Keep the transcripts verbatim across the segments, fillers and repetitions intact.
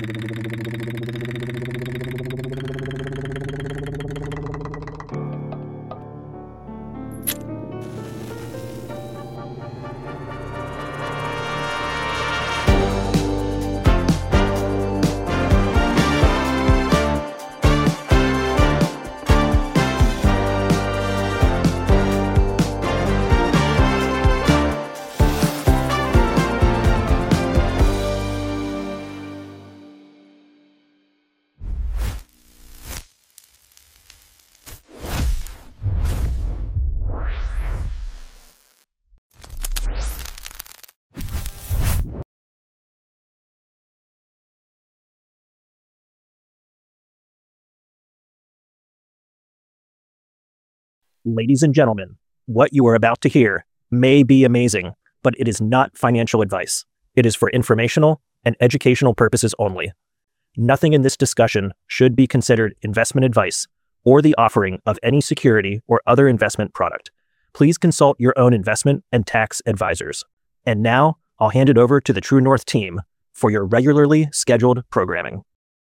Ladies and gentlemen, what you are about to hear may be amazing, but it is not financial advice. It is for informational and educational purposes only. Nothing in this discussion should be considered investment advice or the offering of any security or other investment product. Please consult your own investment and tax advisors. And now, I'll hand it over to the True North team for your regularly scheduled programming.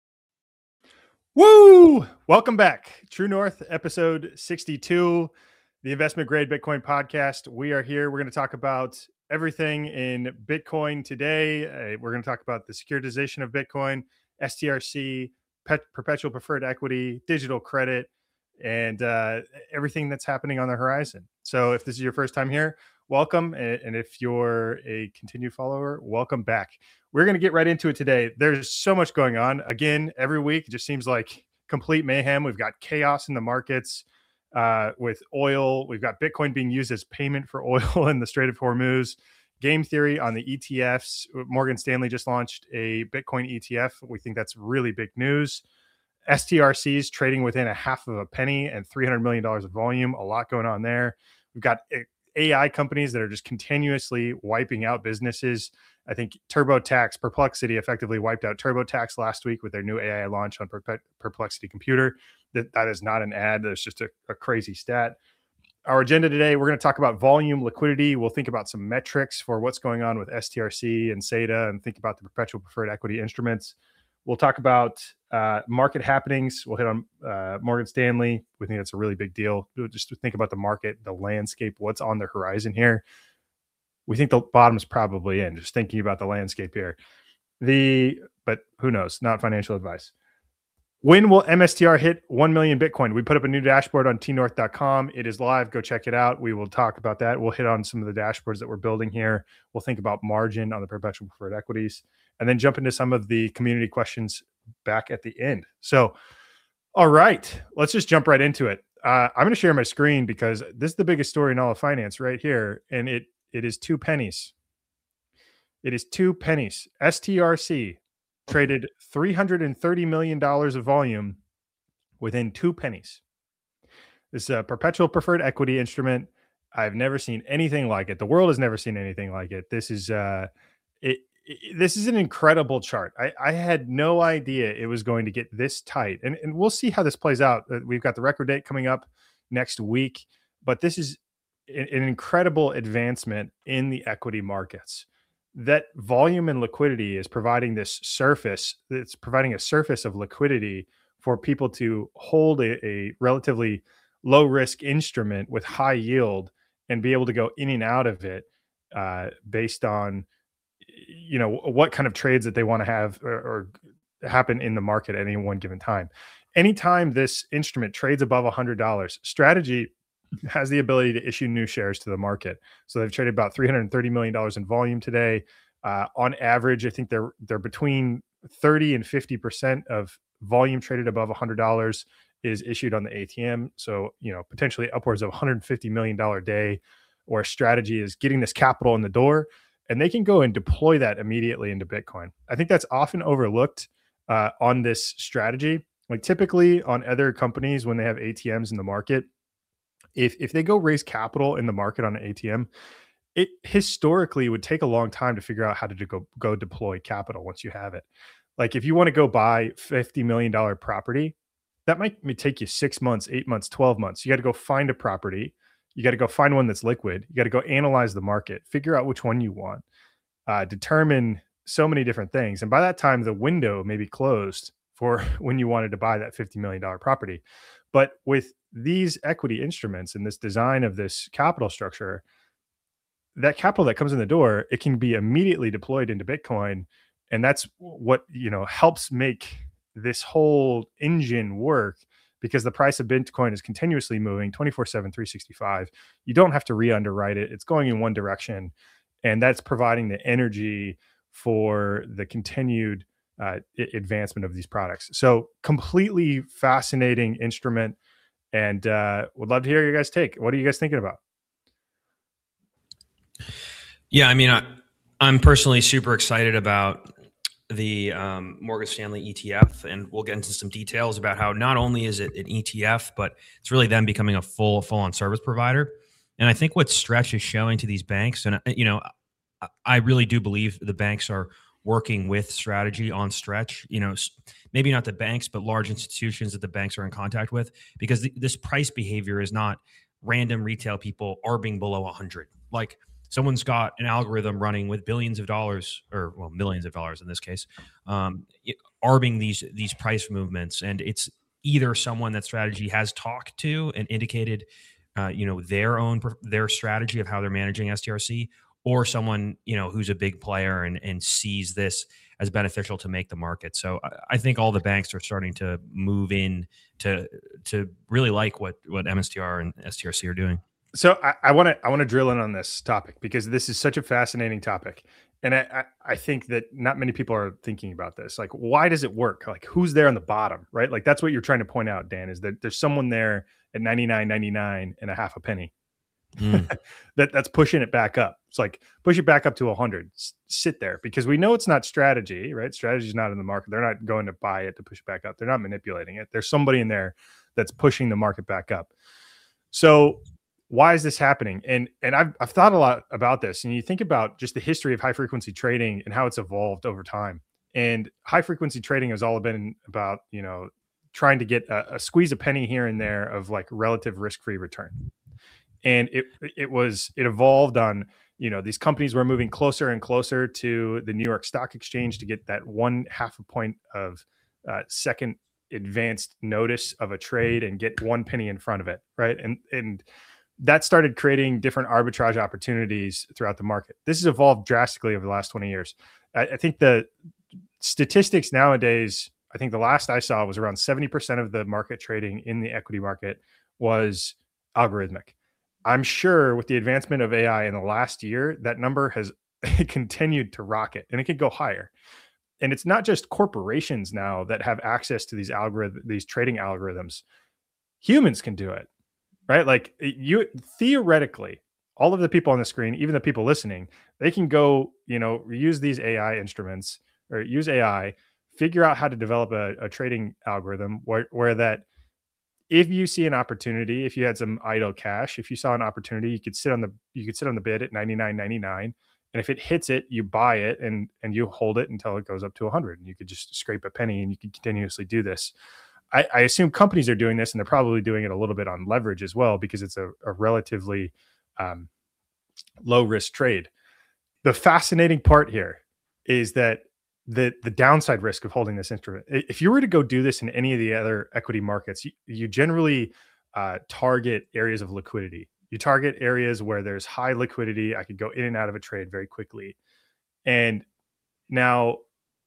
Woo! Welcome back. True North, episode sixty-two, the Investment Grade Bitcoin podcast. We are here. We're going to talk about everything in Bitcoin today. Uh, we're going to talk about the securitization of Bitcoin, S T R C, pet, perpetual preferred equity, digital credit, and uh, everything that's happening on the horizon. So if this is your first time here, welcome. And if you're a continued follower, welcome back. We're going to get right into it today. There's so much going on. Again, every week, it just seems like complete mayhem. We've got chaos in the markets uh, with oil. We've got Bitcoin being used as payment for oil in the Strait of Hormuz. Game theory on the E T Fs. Morgan Stanley just launched a Bitcoin E T F. We think that's really big news. S T R Cs trading within a half of a penny and three hundred million dollars of volume. A lot going on there. We've got A I companies that are just continuously wiping out businesses. I think TurboTax, Perplexity effectively wiped out TurboTax last week with their new A I launch on Perplexity Computer. That, that is not an ad. That's just a, a crazy stat. Our agenda today, we're going to talk about volume, liquidity. We'll think about some metrics for what's going on with S T R C and SATA and think about the perpetual preferred equity instruments. We'll talk about uh, market happenings. We'll hit on uh, Morgan Stanley. We think that's a really big deal. Just to think about the market, the landscape, what's on the horizon here. We think the bottom's probably in, just thinking about the landscape here. The But who knows? Not financial advice. When will M S T R hit one million Bitcoin? We put up a new dashboard on T North dot com. It is live. Go check it out. We will talk about that. We'll hit on some of the dashboards that we're building here. We'll think about margin on the perpetual preferred equities, and then jump into some of the community questions back at the end. So, all right, let's just jump right into it. Uh, I'm going to share my screen because this is the biggest story in all of finance right here, and it it is two pennies. It is two pennies. S T R C traded three hundred thirty million dollars of volume within two pennies. This is a perpetual preferred equity instrument. I've never seen anything like it. The world has never seen anything like it. This is uh, it, it. This is an incredible chart. I, I had no idea it was going to get this tight, and and we'll see how this plays out. We've got the record date coming up next week, but this is an incredible advancement in the equity markets. That volume and liquidity is providing this surface. It's providing a surface of liquidity for people to hold a, a relatively low risk instrument with high yield and be able to go in and out of it uh, based on, you know, what kind of trades that they want to have or, or happen in the market at any one given time. Anytime this instrument trades above one hundred dollars, Strategy has the ability to issue new shares to the market. So they've traded about three hundred thirty million dollars in volume today. Uh, on average, I think they're they're between thirty and fifty percent of volume traded above one hundred dollars is issued on the A T M. So, you know, potentially upwards of one hundred fifty million dollars day, where Strategy is getting this capital in the door, and they can go and deploy that immediately into Bitcoin. I think that's often overlooked uh, on this strategy. Like typically on other companies, when they have A T Ms in the market, If if they go raise capital in the market on an A T M, it historically would take a long time to figure out how to do, go go deploy capital once you have it. Like if you want to go buy fifty million dollars property, that might take you six months, eight months, twelve months. You got to go find a property. You got to go find one that's liquid. You got to go analyze the market, figure out which one you want, uh, determine so many different things. And by that time, the window may be closed for when you wanted to buy that fifty million dollars property. But with these equity instruments and this design of this capital structure, that capital that comes in the door, it can be immediately deployed into Bitcoin. And that's what, you know, helps make this whole engine work, because the price of Bitcoin is continuously moving twenty-four seven, three sixty-five. You don't have to re-underwrite it. It's going in one direction. And that's providing the energy for the continued uh, advancement of these products. So completely fascinating instrument. And uh, would love to hear your guys' take. What are you guys thinking about? Yeah, I mean, I, I'm personally super excited about the um, Morgan Stanley E T F, and we'll get into some details about how not only is it an E T F, but it's really them becoming a full, full-on service provider. And I think what Stretch is showing to these banks, and you know, I really do believe the banks are working with Strategy on Stretch. You know, maybe not the banks, but large institutions that the banks are in contact with, because th- this price behavior is not random retail people arbing below one hundred. Like, someone's got an algorithm running with billions of dollars, or well, millions of dollars in this case, um, arbing these these price movements, and it's either someone that Strategy has talked to and indicated, uh, you know, their own their strategy of how they're managing S T R C, or someone, you know, who's a big player and and sees this as beneficial to make the market. So I, I think all the banks are starting to move in to to really like what what M S T R and S T R C are doing. So I want to I want to drill in on this topic, because this is such a fascinating topic, and I, I I think that not many people are thinking about this. Like, why does it work? Like, who's there on the bottom, right? Like, that's what you're trying to point out, Dan, is that there's someone there at ninety-nine ninety-nine and a half a penny mm. that that's pushing it back up. It's like, push it back up to one hundred. S- sit there, because we know it's not Strategy, right? Strategy is not in the market. They're not going to buy it to push it back up. They're not manipulating it. There's somebody in there that's pushing the market back up. So why is this happening? And and I've I've thought a lot about this. And you think about just the history of high frequency trading and how it's evolved over time. And high frequency trading has all been about, you know, trying to get a, a squeeze a penny here and there of like relative risk-free return. And it it was it evolved on, you know, these companies were moving closer and closer to the New York Stock Exchange to get that one half a point of uh, second advanced notice of a trade and get one penny in front of it, right? And and that started creating different arbitrage opportunities throughout the market. This has evolved drastically over the last twenty years. I, I think the statistics nowadays, I think the last I saw was around seventy percent of the market trading in the equity market was algorithmic. I'm sure with the advancement of A I in the last year, that number has continued to rocket, and it could go higher. And it's not just corporations now that have access to these algorithms, these trading algorithms. Humans can do it. Right? Like, you theoretically, all of the people on the screen, even the people listening, they can go, you know, use these A I instruments or use A I, figure out how to develop a, a trading algorithm where, where that if you see an opportunity, if you had some idle cash, if you saw an opportunity, you could sit on the you could sit on the bid at ninety-nine ninety-nine. And if it hits it, you buy it and and you hold it until it goes up to one hundred. And you could just scrape a penny, and you can continuously do this. I, I assume companies are doing this, and they're probably doing it a little bit on leverage as well, because it's a, a relatively um, low risk trade. The fascinating part here is that the the downside risk of holding this instrument. If you were to go do this in any of the other equity markets, you, you generally uh, target areas of liquidity. You target areas where there's high liquidity. I could go in and out of a trade very quickly. And now,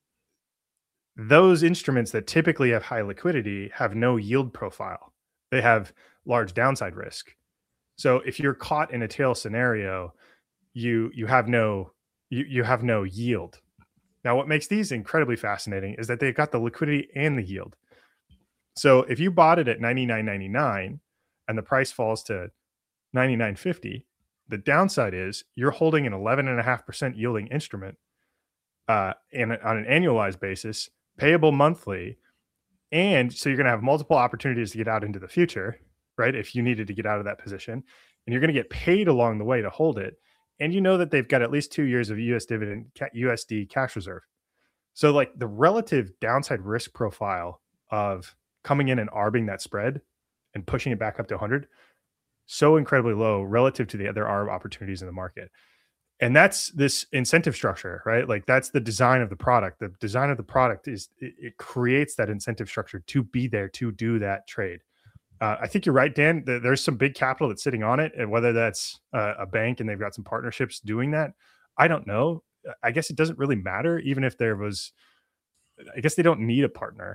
those instruments that typically have high liquidity have no yield profile. They have large downside risk. So if you're caught in a tail scenario, you you have no you, you have no yield. Now, what makes these incredibly fascinating is that they've got the liquidity and the yield. So if you bought it at ninety-nine ninety-nine and the price falls to ninety-nine fifty, the downside is you're holding an eleven point five percent yielding instrument uh, and on an annualized basis, payable monthly. And so you're going to have multiple opportunities to get out into the future, right? If you needed to get out of that position, and you're going to get paid along the way to hold it. And you know that they've got at least two years of U S dividend, U S D cash reserve. So like the relative downside risk profile of coming in and arbing that spread and pushing it back up to one hundred, so incredibly low relative to the other arb opportunities in the market. And that's this incentive structure, right? Like that's the design of the product. The design of the product is it, it creates that incentive structure to be there to do that trade. Uh, I think you're right, Dan. There's some big capital that's sitting on it, and whether that's uh, a bank and they've got some partnerships doing that, I don't know. I guess it doesn't really matter, even if there was. I guess they don't need a partner,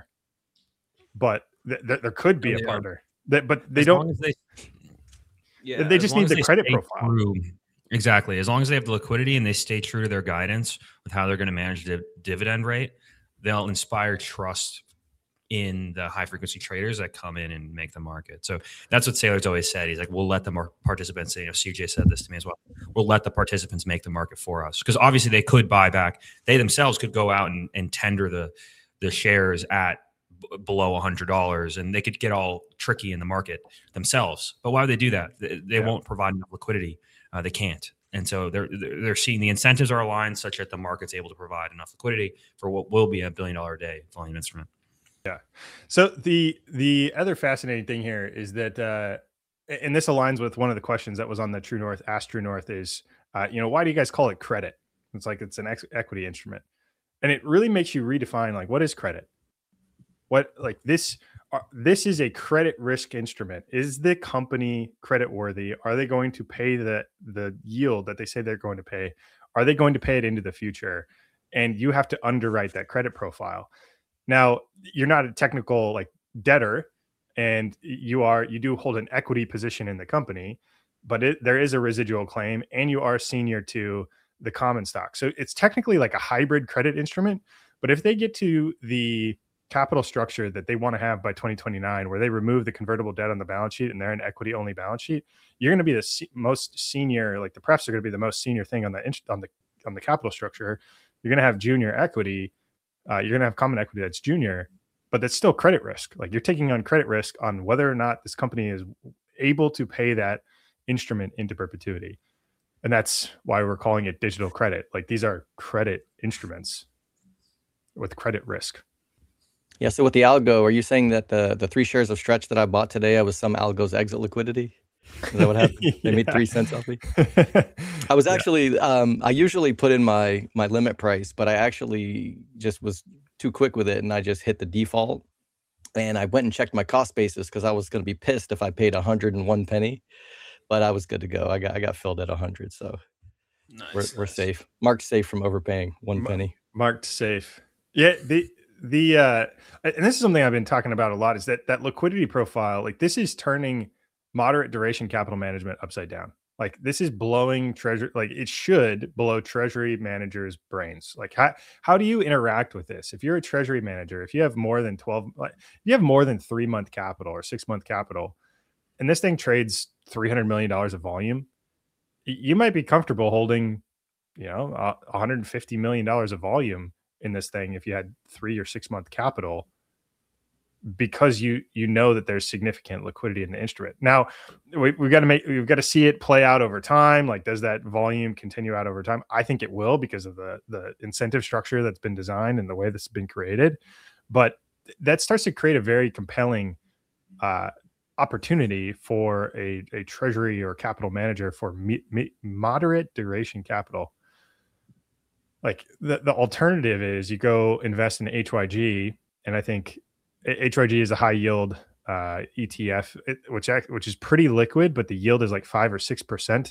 but th- th- there could be a partner. That, but they as don't. Long as they, yeah, they just need the credit profile. True. Exactly. As long as they have the liquidity and they stay true to their guidance with how they're going to manage the dividend rate, they'll inspire trust in the high frequency traders that come in and make the market. So that's what Saylor's always said. He's like, we'll let the mar- participants, you know, C J said this to me as well. We'll let the participants make the market for us. Because obviously they could buy back. They themselves could go out and, and tender the, the shares at b- below one hundred dollars and they could get all tricky in the market themselves. But why would they do that? They, they yeah. won't provide enough liquidity. Uh, they can't. And so they're they're seeing the incentives are aligned such that the market's able to provide enough liquidity for what will be a billion dollar a day volume instrument. Yeah. So the the other fascinating thing here is that, uh, and this aligns with one of the questions that was on the True North, Ask True North is, uh, you know, why do you guys call it credit? It's like it's an ex- equity instrument, and it really makes you redefine like what is credit? What like this? Uh, this is a credit risk instrument. Is the company credit worthy? Are they going to pay the the yield that they say they're going to pay? Are they going to pay it into the future? And you have to underwrite that credit profile. Now, you're not a technical like debtor, and you are you do hold an equity position in the company, but it, there is a residual claim, and you are senior to the common stock. So it's technically like a hybrid credit instrument. But if they get to the capital structure that they want to have by twenty twenty-nine, where they remove the convertible debt on the balance sheet and they're an equity only balance sheet, you're going to be the se- most senior, like the prefs are going to be the most senior thing on the on the on the capital structure. You're going to have junior equity. Uh, you're going to have common equity that's junior, but that's still credit risk. Like you're taking on credit risk on whether or not this company is able to pay that instrument into perpetuity. And that's why we're calling it digital credit. Like these are credit instruments with credit risk. Yeah. So with the algo, are you saying that the the three shares of Stretch that I bought today, I was some algo's exit liquidity? Is that what happened? They yeah. made three cents off me. I was actually, yeah. um, I usually put in my my limit price, but I actually just was too quick with it, and I just hit the default. And I went and checked my cost basis because I was going to be pissed if I paid a hundred and one penny, but I was good to go. I got I got filled at a hundred, so nice, we're nice. we're safe. Marked safe from overpaying one Mar- penny. Marked safe. Yeah. The the uh, and this is something I've been talking about a lot is that that liquidity profile. Like this is turning moderate duration capital management upside down. Like this is blowing treasury, like it should blow treasury managers' brains. Like how, how do you interact with this? If you're a treasury manager, if you have more than twelve, like you have more than three month capital or six month capital, and this thing trades three hundred million dollars of volume, you might be comfortable holding, you know, uh, one hundred fifty million dollars of volume in this thing if you had three or six month capital, because you you know that there's significant liquidity in the instrument. Now we, we've got to make we've got to see it play out over time. Like, does that volume continue out over time? I think it will because of the the incentive structure that's been designed and the way this has been created. But that starts to create a very compelling uh, opportunity for a, a treasury or capital manager for me, me, moderate duration capital. Like the, the alternative is you go invest in H Y G, and I think H Y G is a high yield uh, E T F, which which is pretty liquid, but the yield is like five or six percent.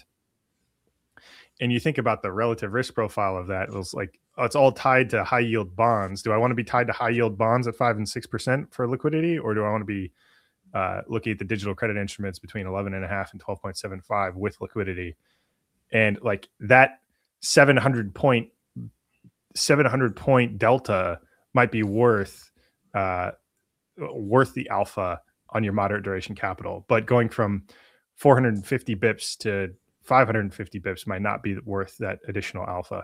And you think about the relative risk profile of that, it was like, oh, it's all tied to high yield bonds. Do I want to be tied to high yield bonds at five and six percent for liquidity, or do I want to be uh, looking at the digital credit instruments between eleven and a half and twelve point seven five with liquidity? And like that seven hundred point delta might be worth uh, worth the alpha on your moderate duration capital, but going from four hundred fifty bips to five hundred fifty bips might not be worth that additional alpha.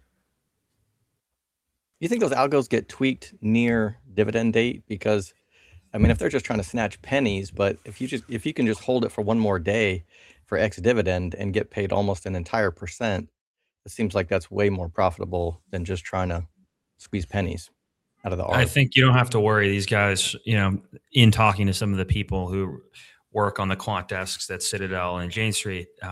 You think those algos get tweaked near dividend date? Because I mean, if they're just trying to snatch pennies, but if you just if you can just hold it for one more day for X dividend and get paid almost an entire percent, it seems like that's way more profitable than just trying to squeeze pennies out of the arm. I think you don't have to worry. These guys, you know, in talking to some of the people who work on the quant desks at Citadel and Jane Street, uh,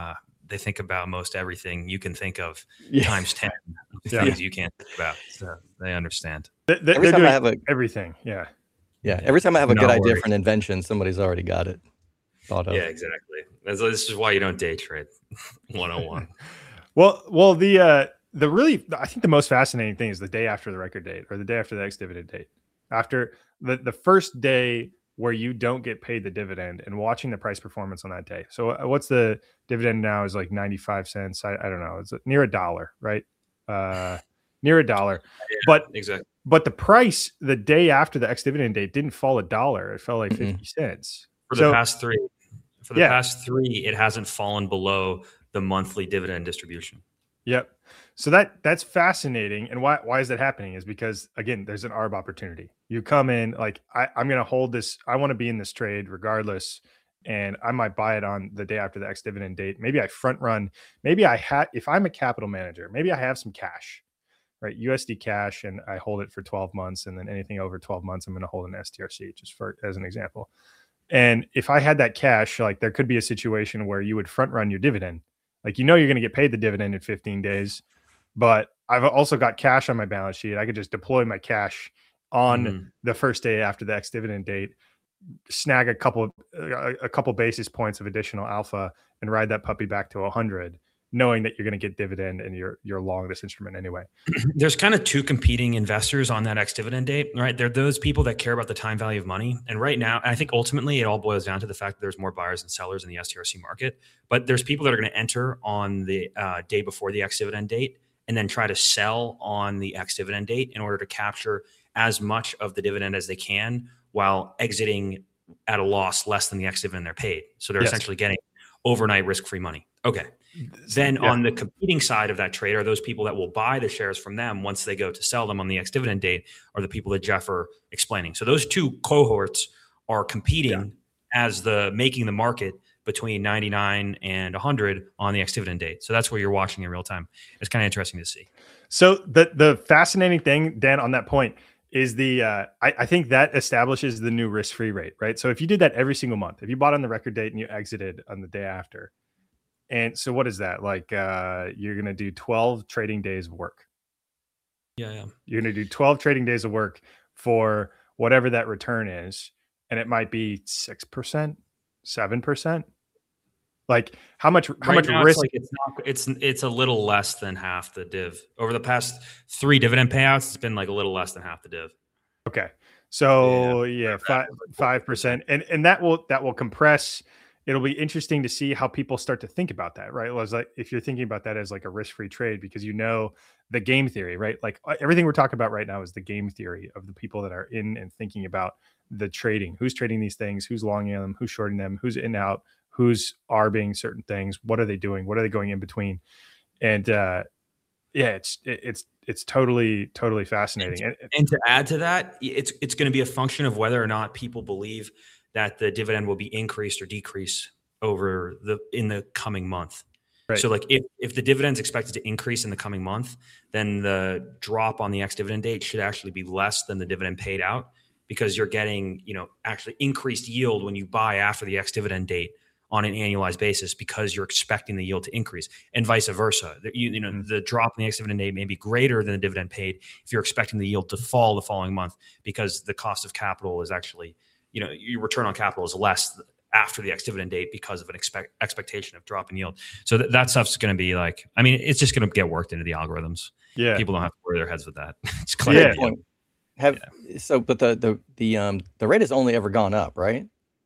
they think about most everything you can think of Yeah. times ten Yeah. things you can't think about. So they understand. They, they, Every they're time I doing have a everything. Yeah. yeah, every time I have a No good idea worries. for an invention, somebody's already got it thought of. Yeah, exactly. This this is why you don't day trade. one oh one. Well, well, the uh, the really, I think the most fascinating thing is the day after the record date or the day after the ex-dividend date. After the, the first day where you don't get paid the dividend and watching the price performance on that day. So uh, what's the dividend now is like ninety-five cents. I, I don't know. It's near a dollar, right? Uh, near a dollar. Yeah, but exactly. But the price the day after the ex-dividend date didn't fall a dollar. It fell like Mm-mm. fifty cents. For So- the past three, for the Yeah. past three, it hasn't fallen below the monthly dividend distribution. Yep. So that that's fascinating. And why why is that happening is because again, there's an arb opportunity. You come in like I, I'm gonna hold this, I want to be in this trade regardless. And I might buy it on the day after the ex-dividend date. Maybe I front run, maybe I had if I'm a capital manager, maybe I have some cash, right? U S D cash, and I hold it for twelve months, and then anything over twelve months, I'm gonna hold an S T R C, just for as an example. And if I had that cash, like there could be a situation where you would front run your dividend. Like, you know, you're going to get paid the dividend in fifteen days, but I've also got cash on my balance sheet. I could just deploy my cash on Mhm. the first day after the ex-dividend date, snag a couple, a, a couple basis points of additional alpha and ride that puppy back to a hundred, knowing that you're going to get dividend and you're, you're long this instrument anyway. There's kind of two competing investors on that ex-dividend date, right? They're those people that care about the time value of money. And right now, I think ultimately it all boils down to the fact that there's more buyers and sellers in the S T R C market. But there's people that are going to enter on the uh, day before the ex-dividend date and then try to sell on the ex-dividend date in order to capture as much of the dividend as they can while exiting at a loss less than the ex-dividend they're paid. So they're Yes. essentially getting overnight risk-free money. Okay. Then Yeah. on the competing side of that trade are those people that will buy the shares from them once they go to sell them on the ex-dividend date, are the people that Jeff are explaining. So those two cohorts are competing as the making the market between ninety-nine and one hundred on the ex-dividend date. So that's what you're watching in real time. It's kind of interesting to see. So the the fascinating thing, Dan, on that point is the uh, I, I think that establishes the new risk-free rate, right? So if you did that every single month, if you bought on the record date and you exited on the day after, and so what is that? Like uh, you're going to do twelve trading days of work. Yeah, yeah. You're going to do twelve trading days of work for whatever that return is. And it might be six percent, seven percent. Like how much, how Right much now, risk? It's, like it's not. It's it's a little less than half the div. Over the past three dividend payouts, it's been like a little less than half the div. Okay. So yeah, five five percent. And and that will that will compress. It'll be interesting to see how people start to think about that, right? Well, it's like if you're thinking about that as like a risk-free trade, because you know the game theory, right? Like everything we're talking about right now is the game theory of the people that are in and thinking about the trading. Who's trading these things? Who's longing them? Who's shorting them? Who's in out? Who's arbing certain things? What are they doing? What are they going in between? And uh, yeah, it's it, it's it's totally totally fascinating. And, And, and to add to that, it's it's going to be a function of whether or not people believe that the dividend will be increased or decreased over the in the coming month. Right. So like if, if the dividend's expected to increase in the coming month, then the drop on the ex-dividend date should actually be less than the dividend paid out, because you're getting, you know, actually increased yield when you buy after the ex-dividend date on an annualized basis, because you're expecting the yield to increase, and vice versa. You, you know, mm-hmm. the drop in the ex-dividend date may be greater than the dividend paid if you're expecting the yield to fall the following month, because the cost of capital is actually, you know, your return on capital is less after the ex-dividend date because of an expect expectation of drop in yield. So th- that stuff's going to be like, I mean, it's just going to get worked into the algorithms. Yeah. People don't have to worry their heads with that. It's clear. Yeah. Have yeah. So, but the, the, the, um, the rate has only ever gone up, right?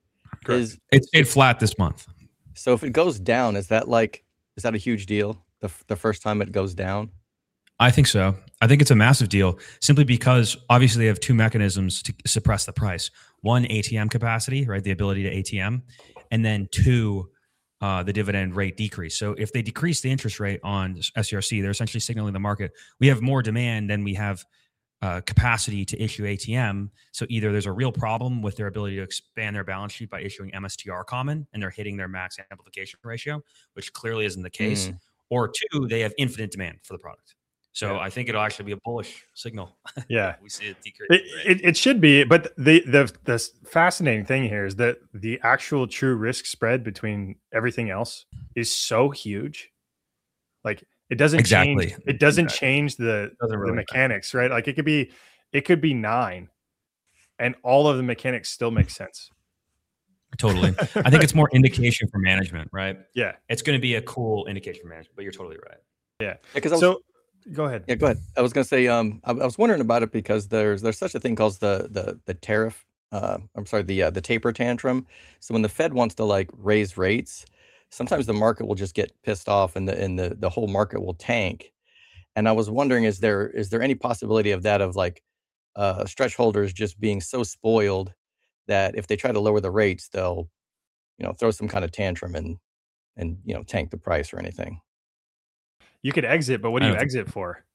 Is it stayed flat this month. So if it goes down, is that like, is that a huge deal? The, the first time it goes down? I think so. I think it's a massive deal, simply because obviously they have two mechanisms to suppress the price. One, A T M capacity, right? The ability to A T M. And then two, uh, the dividend rate decrease. So if they decrease the interest rate on S C R C, they're essentially signaling the market, we have more demand than we have uh, capacity to issue A T M. So either there's a real problem with their ability to expand their balance sheet by issuing M S T R common, and they're hitting their max amplification ratio, which clearly isn't the case. Mm. Or two, they have infinite demand for the product. So Yeah. I think it'll actually be a bullish signal. Yeah, we see it decrease. it, Right? it it should be. But the the the fascinating thing here is that the actual true risk spread between everything else is so huge. Like it doesn't Exactly. change. It doesn't Exactly. change the Doesn't the really matter. mechanics, right? Like it could be it could be nine, and all of the mechanics still make sense. Totally. I think it's more indication for management, right? Yeah, It's going to be a cool indication for management, but you're totally right. yeah. Because I was, So go ahead. yeah, go ahead. I was going to say, um, I, I was wondering about it because there's there's such a thing called the the the tariff. Uh, I'm sorry, the uh, the taper tantrum. So when the Fed wants to like raise rates, sometimes the market will just get pissed off, and the and the the whole market will tank. And I was wondering, is there is there any possibility of that, of like uh, stretch holders just being so spoiled that if they try to lower the rates, they'll, you know, throw some kind of tantrum and and you know tank the price or anything? You could exit, but what do I you don't think- exit for?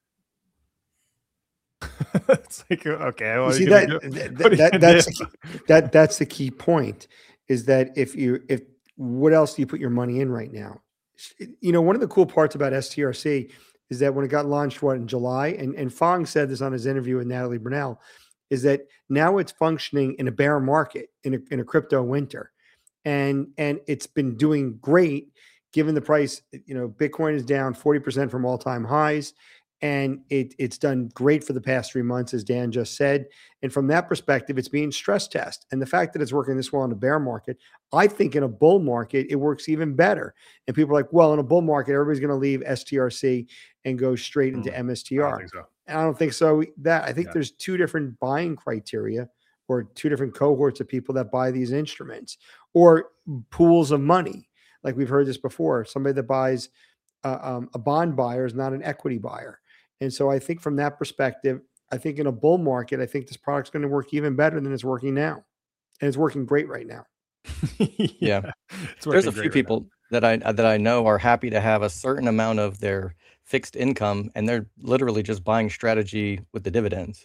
It's like okay, You what are see you that, gonna do? that, What are you that gonna that's do? the key, that that's the key point, is that if you if what else do you put your money in right now? You know, one of the cool parts about S T R C is that when it got launched, what, in July, and and Fong said this on his interview with Natalie Brunell, is that now it's functioning in a bear market, in a in a crypto winter, and and it's been doing great given the price. You know, Bitcoin is down forty percent from all-time highs, and it it's done great for the past three months, as Dan just said. And from that perspective, it's being stress tested. And the fact that it's working this well in a bear market, I think in a bull market, it works even better. And people are like, well, in a bull market, everybody's going to leave S T R C and go straight into Mm, M S T I don't R. think so. And I don't think so. That I think Yeah. there's two different buying criteria, or two different cohorts of people that buy these instruments, or pools of money. Like we've heard this before. Somebody that buys uh, um, a bond buyer is not an equity buyer. And so I think from that perspective, I think in a bull market, I think this product's going to work even better than it's working now. And it's working great right now. Yeah. It's There's working a great few right now. people that I that I know are happy to have a certain amount of their fixed income, and they're literally just buying strategy with the dividends.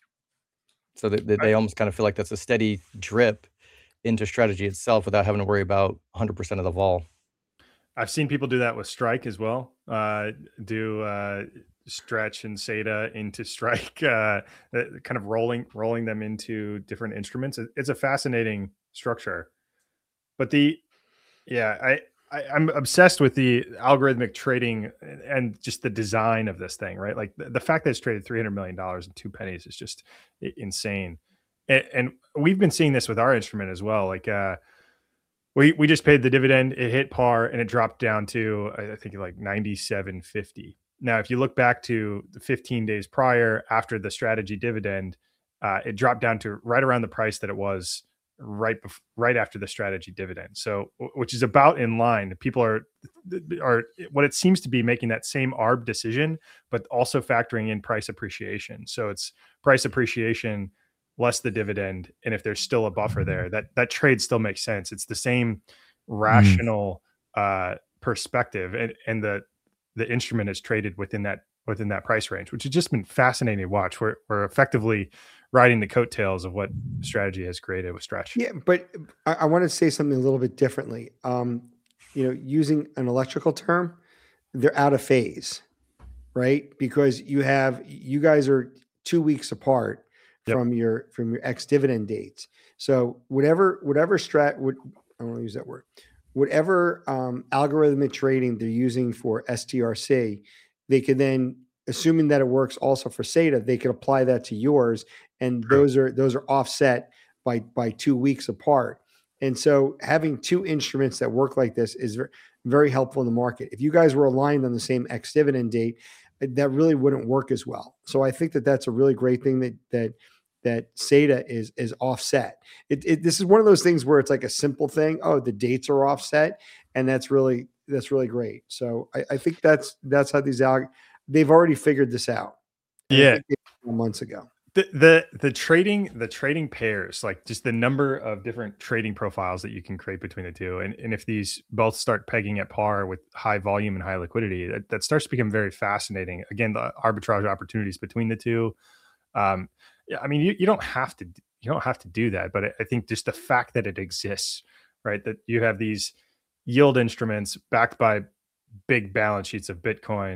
So that that they almost kind of feel like that's a steady drip into strategy itself without having to worry about one hundred percent of the vol. I've seen people do that with Strike as well. Uh, do uh, Stretch and SATA into Strike, uh, uh, kind of rolling rolling them into different instruments. It- It's a fascinating structure. But the yeah, I, I I'm obsessed with the algorithmic trading and- and just the design of this thing, right? Like the, the fact that it's traded three hundred million dollars in two pennies is just i- insane. And, and we've been seeing this with our instrument as well. Like uh, we we just paid the dividend, it hit par, and it dropped down to I I think like ninety-seven fifty. Now, if you look back to the fifteen days prior after the strategy dividend, uh, it dropped down to right around the price that it was right bef- right after the strategy dividend. So, w- which is about in line. People are are what it seems to be making that same A R B decision, but also factoring in price appreciation. So it's price appreciation less the dividend, and if there's still a buffer there, that that trade still makes sense. It's the same rational uh, perspective, and and the the instrument is traded within that within that price range, which has just been fascinating to watch. We're we're effectively riding the coattails of what strategy has created with Stretch. Yeah, but I, I want to say something a little bit differently. Um, you know, using an electrical term, they're out of phase, right? Because you have you guys are two weeks apart Yep. from your from your ex dividend dates. So whatever whatever strat would I don't want to use that word, whatever um, algorithmic trading they're using for S T R C, they could then, assuming that it works also for SATA, they could apply that to yours, and True. those are those are offset by by two weeks apart. And so having two instruments that work like this is ver- very helpful in the market. If you guys were aligned on the same ex dividend date, that really wouldn't work as well. So I think that that's a really great thing that that that SATA is is offset. It, it this is one of those things where it's like a simple thing. Oh, the dates are offset, and that's really that's really great. So I, I think that's that's how these alg they've already figured this out. And I Yeah. think they did it months ago. The, the the trading the trading pairs, like just the number of different trading profiles that you can create between the two, and, and if these both start pegging at par with high volume and high liquidity, that, that starts to become very fascinating. Again, the arbitrage opportunities between the two. Um, yeah, I mean, you, you don't have to you don't have to do that, but I, I think just the fact that it exists, right? That you have these yield instruments backed by big balance sheets of Bitcoin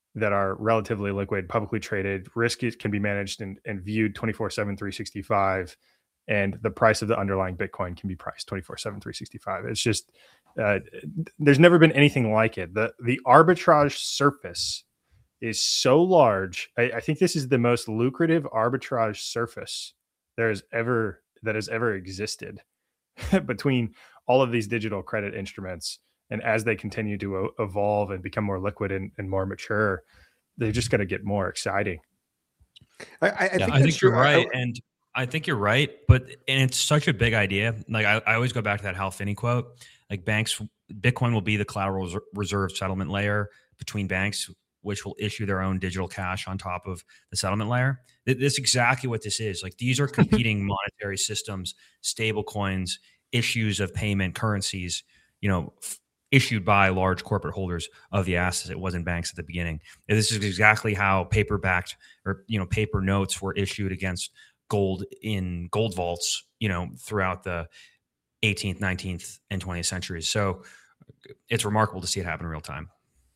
that are relatively liquid, publicly traded. Risk can be managed and, and viewed twenty-four seven, three sixty-five. And the price of the underlying Bitcoin can be priced twenty-four seven, three sixty-five. It's just, uh, there's never been anything like it. The, the arbitrage surface is so large. I, I think this is the most lucrative arbitrage surface there has ever, that has ever existed between all of these digital credit instruments. And as they continue to evolve and become more liquid and, and more mature, they're just going to get more exciting. I, I, I yeah, think, I think you're right. I, and I think you're right. But, and it's such a big idea. Like I, I always go back to that Hal Finney quote, like banks, Bitcoin will be the collateral reserve settlement layer between banks, which will issue their own digital cash on top of the settlement layer. This is exactly what this is. Like these are competing monetary systems, stable coins, issues of payment currencies, you know, f- issued by large corporate holders of the assets. It wasn't banks at the beginning. And this is exactly how paper-backed or, you know, paper notes were issued against gold in gold vaults, you know, throughout the eighteenth, nineteenth, and twentieth centuries. So it's remarkable to see it happen in real time.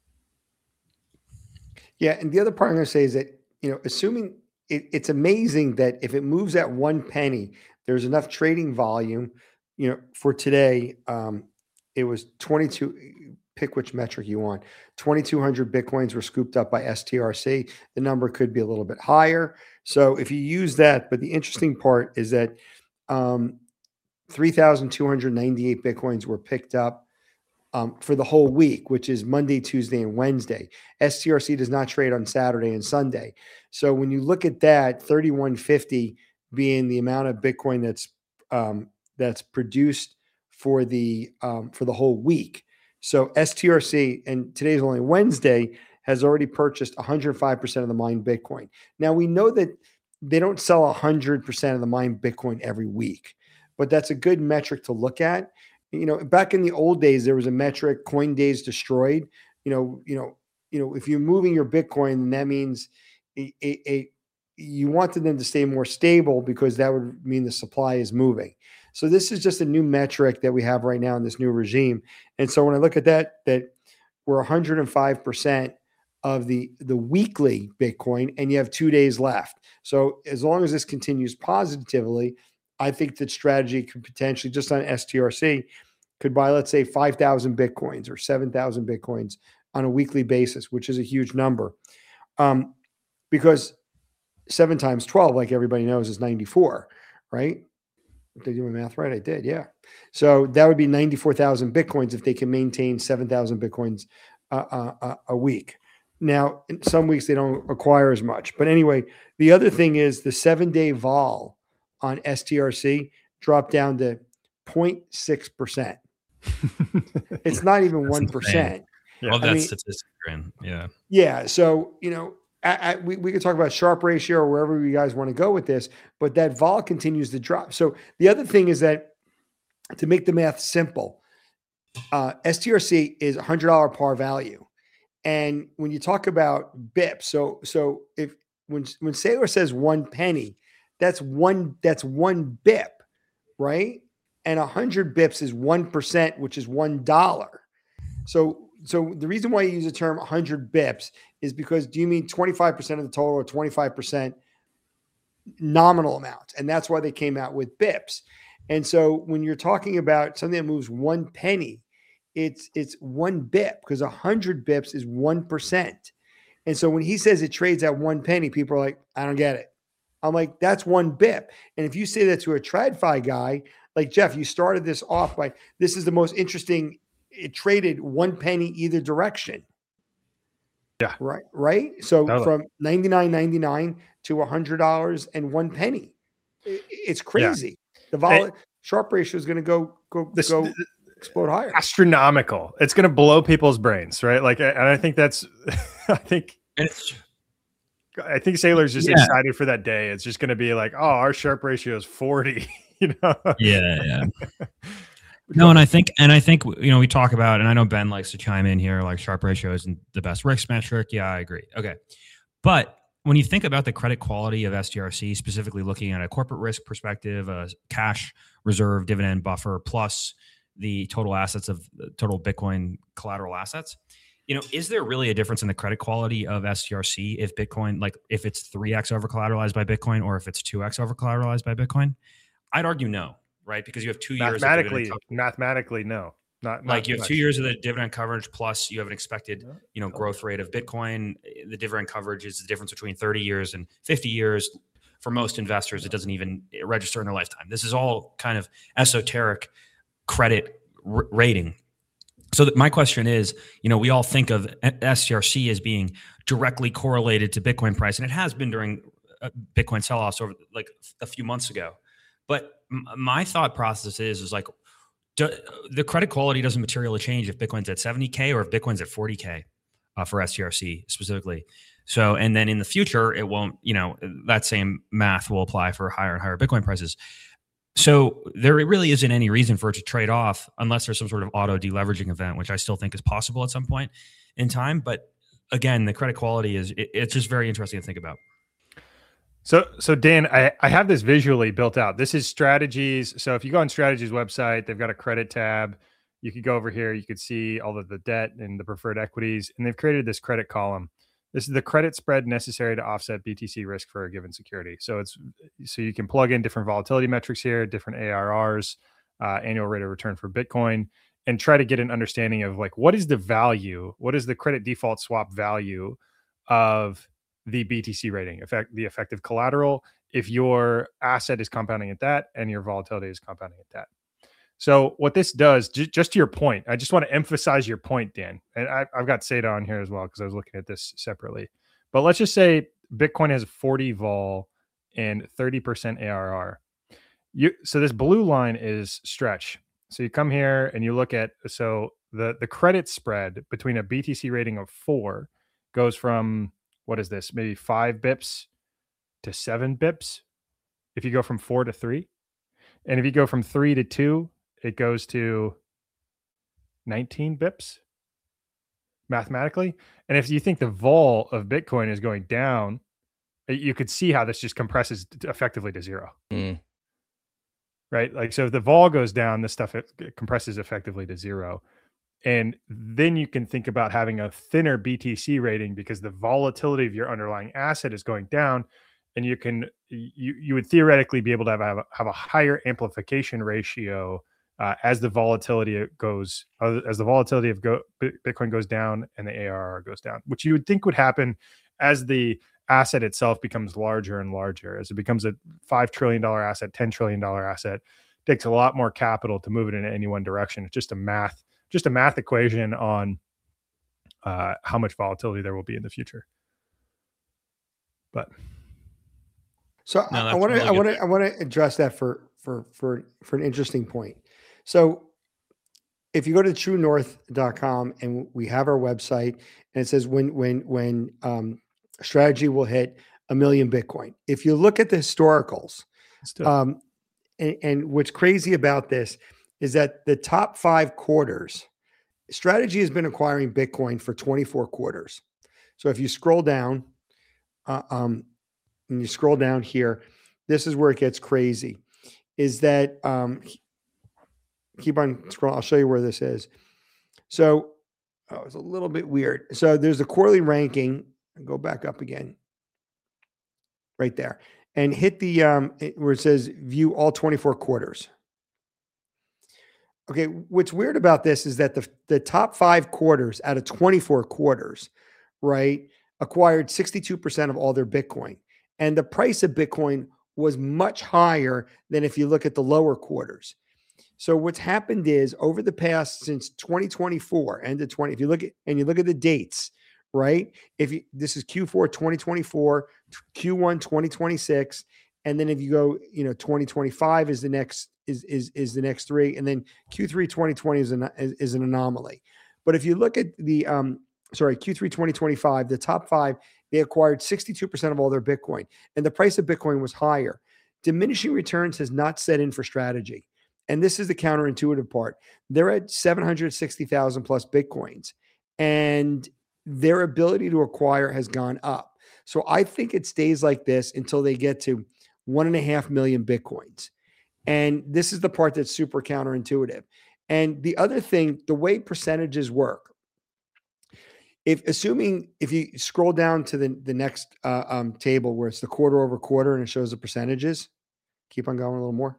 Yeah. And the other part I'm going to say is that, you know, assuming it, it's amazing that if it moves at one penny, there's enough trading volume, you know, for today, um, it was twenty-two, pick which metric you want. twenty-two hundred Bitcoins were scooped up by S T R C. The number could be a little bit higher. So if you use that, but the interesting part is that um, three thousand two hundred ninety-eight Bitcoins were picked up um, for the whole week, which is Monday, Tuesday, and Wednesday. S T R C does not trade on Saturday and Sunday. So when you look at that, thirty-one fifty being the amount of Bitcoin that's um, that's produced for the um, for the whole week. So S T R C, and today's only Wednesday, has already purchased one hundred five percent of the mined Bitcoin. Now we know that they don't sell one hundred percent of the mined Bitcoin every week, but that's a good metric to look at. You know, back in the old days, there was a metric, coin days destroyed. You know, you know, you know, if you're moving your Bitcoin, then that means a, a, a, you wanted them to stay more stable because that would mean the supply is moving. So this is just a new metric that we have right now in this new regime. And so when I look at that, that we're one hundred five percent of the, the weekly Bitcoin, and you have two days left. So as long as this continues positively, I think that strategy could potentially, just on S T R C, could buy, let's say, five thousand Bitcoins or seven thousand Bitcoins on a weekly basis, which is a huge number. Um, because seven times twelve, like everybody knows, is ninety-four, right? Did I do my math right? I did, yeah. So that would be ninety-four thousand Bitcoins if they can maintain seven thousand Bitcoins uh, uh, a week. Now, in some weeks they don't acquire as much. But anyway, the other thing is the seven-day vol on S T R C dropped down to zero point six percent. It's not even one percent. Yeah. Well, that's statistic, yeah. Yeah. So, you know, I, I, we, we could talk about Sharpe ratio or wherever you guys want to go with this, but that vol continues to drop. So the other thing is that, to make the math simple, uh, S T R C is one hundred dollars par value. And when you talk about B I P, so so if when when Saylor says one penny, that's one that's one B I P, right? And one hundred B I Ps is one percent, which is one dollar. So so the reason why you use the term one hundred B I Ps is because, do you mean twenty-five percent of the total or twenty-five percent nominal amount? And that's why they came out with B I Ps. And so when you're talking about something that moves one penny, it's it's one B I P, because one hundred B I Ps is one percent. And so when he says it trades at one penny, people are like, I don't get it. I'm like, that's one B I P. And if you say that to a TradFi guy, like Jeff, you started this off by, this is the most interesting, it traded one penny either direction. Yeah. Right. Right. So totally. From ninety-nine ninety-nine to one hundred dollars and one penny. It's crazy. Yeah. The vol- Sharpe ratio is going to go, go, this, go explode higher. Astronomical. It's going to blow people's brains, right? Like, and I think that's, I think, it's, I think Saylor's just yeah. excited for that day. It's just going to be like, oh, our Sharpe ratio is forty, you know? Yeah. Yeah. No, and I think, and I think, you know, we talk about, and I know Ben likes to chime in here, like Sharpe ratio isn't the best risk metric. Yeah, I agree. Okay. But when you think about the credit quality of S T R C, specifically looking at a corporate risk perspective, a cash reserve dividend buffer, plus the total assets of total Bitcoin collateral assets, you know, is there really a difference in the credit quality of S T R C if Bitcoin, like if it's three X over collateralized by Bitcoin or if it's two X over collateralized by Bitcoin? I'd argue no, right? Because you have two years. Mathematically, mathematically, no. Not, like not you have much. two years of the dividend coverage plus you have an expected, you know, growth rate of Bitcoin. The dividend coverage is the difference between thirty years and fifty years. For most investors, it doesn't even register in their lifetime. This is all kind of esoteric credit r- rating. So that my question is, you know, we all think of S T R C as being directly correlated to Bitcoin price, and it has been during uh, Bitcoin sell-offs over like a few months ago. But m- my thought process is, is like do, the credit quality doesn't materially change if Bitcoin's at seventy K or if Bitcoin's at forty K uh, for S T R C specifically. So, and then in the future, it won't, you know, that same math will apply for higher and higher Bitcoin prices. So there really isn't any reason for it to trade off unless there's some sort of auto deleveraging event, which I still think is possible at some point in time. But again, the credit quality is, it, it's just very interesting to think about. So, so Dan, I, I have this visually built out. This is Strategy's. So if you go on Strategy's website, they've got a credit tab. You could go over here. You could see all of the debt and the preferred equities, and they've created this credit column. This is the credit spread necessary to offset B T C risk for a given security. So it's so you can plug in different volatility metrics here, different A R Rs, uh, annual rate of return for Bitcoin, and try to get an understanding of like what is the value, what is the credit default swap value of the B T C rating, effect the effective collateral, if your asset is compounding at that and your volatility is compounding at that. So what this does, j- just to your point, I just want to emphasize your point, Dan. And I, I've got Seda on here as well because I was looking at this separately. But let's just say Bitcoin has forty vol and thirty percent A R R. You, so this blue line is stretch. So you come here and you look at, so the, the credit spread between a B T C rating of four goes from, what is this, maybe five bips to seven bips if you go from four to three. And if you go from three to two, it goes to nineteen bips mathematically. And if you think the vol of Bitcoin is going down, you could see how this just compresses effectively to zero. Mm. Right? Like, so if the vol goes down, this stuff it compresses effectively to zero. And then you can think about having a thinner B T C rating because the volatility of your underlying asset is going down. And you can, you, you would theoretically be able to have, have, a, have a higher amplification ratio uh, as the volatility goes, uh, as the volatility of go, Bitcoin goes down and the A R R goes down, which you would think would happen as the asset itself becomes larger and larger. As it becomes a five trillion dollars asset, ten trillion dollars asset, it takes a lot more capital to move it in any one direction. It's just a math, just a math equation on uh, how much volatility there will be in the future. But So no, I want to, really I want to, I want to address that for, for, for, for an interesting point. So if you go to true north dot com and we have our website and it says when, when, when um, Strategy will hit a million Bitcoin. If you look at the historicals, um, and, and what's crazy about this is that the top five quarters, Strategy has been acquiring Bitcoin for twenty-four quarters. So if you scroll down, uh, um, and you scroll down here, this is where it gets crazy, is that, um, keep on scrolling. I'll show you where this is. So oh, it's a little bit weird. So there's the quarterly ranking. Go back up again right there and hit the, um, where it says view all twenty-four quarters. Okay. What's weird about this is that the, the top five quarters out of twenty-four quarters, right, acquired sixty-two percent of all their Bitcoin. And the price of Bitcoin was much higher than if you look at the lower quarters. So what's happened is over the past since twenty twenty-four, end of twenty, if you look at and you look at the dates, right? If you this is Q four twenty twenty-four, Q one twenty twenty-six, and then if you go, you know, twenty twenty-five is the next is is is the next three, and then Q three twenty twenty is an is, is an anomaly. But if you look at the um sorry, Q three twenty twenty-five, the top five, they acquired sixty-two percent of all their Bitcoin, and the price of Bitcoin was higher. Diminishing returns has not set in for Strategy. And this is the counterintuitive part. They're at seven hundred sixty thousand plus Bitcoins, and their ability to acquire has gone up. So I think it stays like this until they get to one and a half million Bitcoins. And this is the part that's super counterintuitive. And the other thing, the way percentages work, if assuming if you scroll down to the, the next uh, um, table where it's the quarter over quarter and it shows the percentages, keep on going a little more.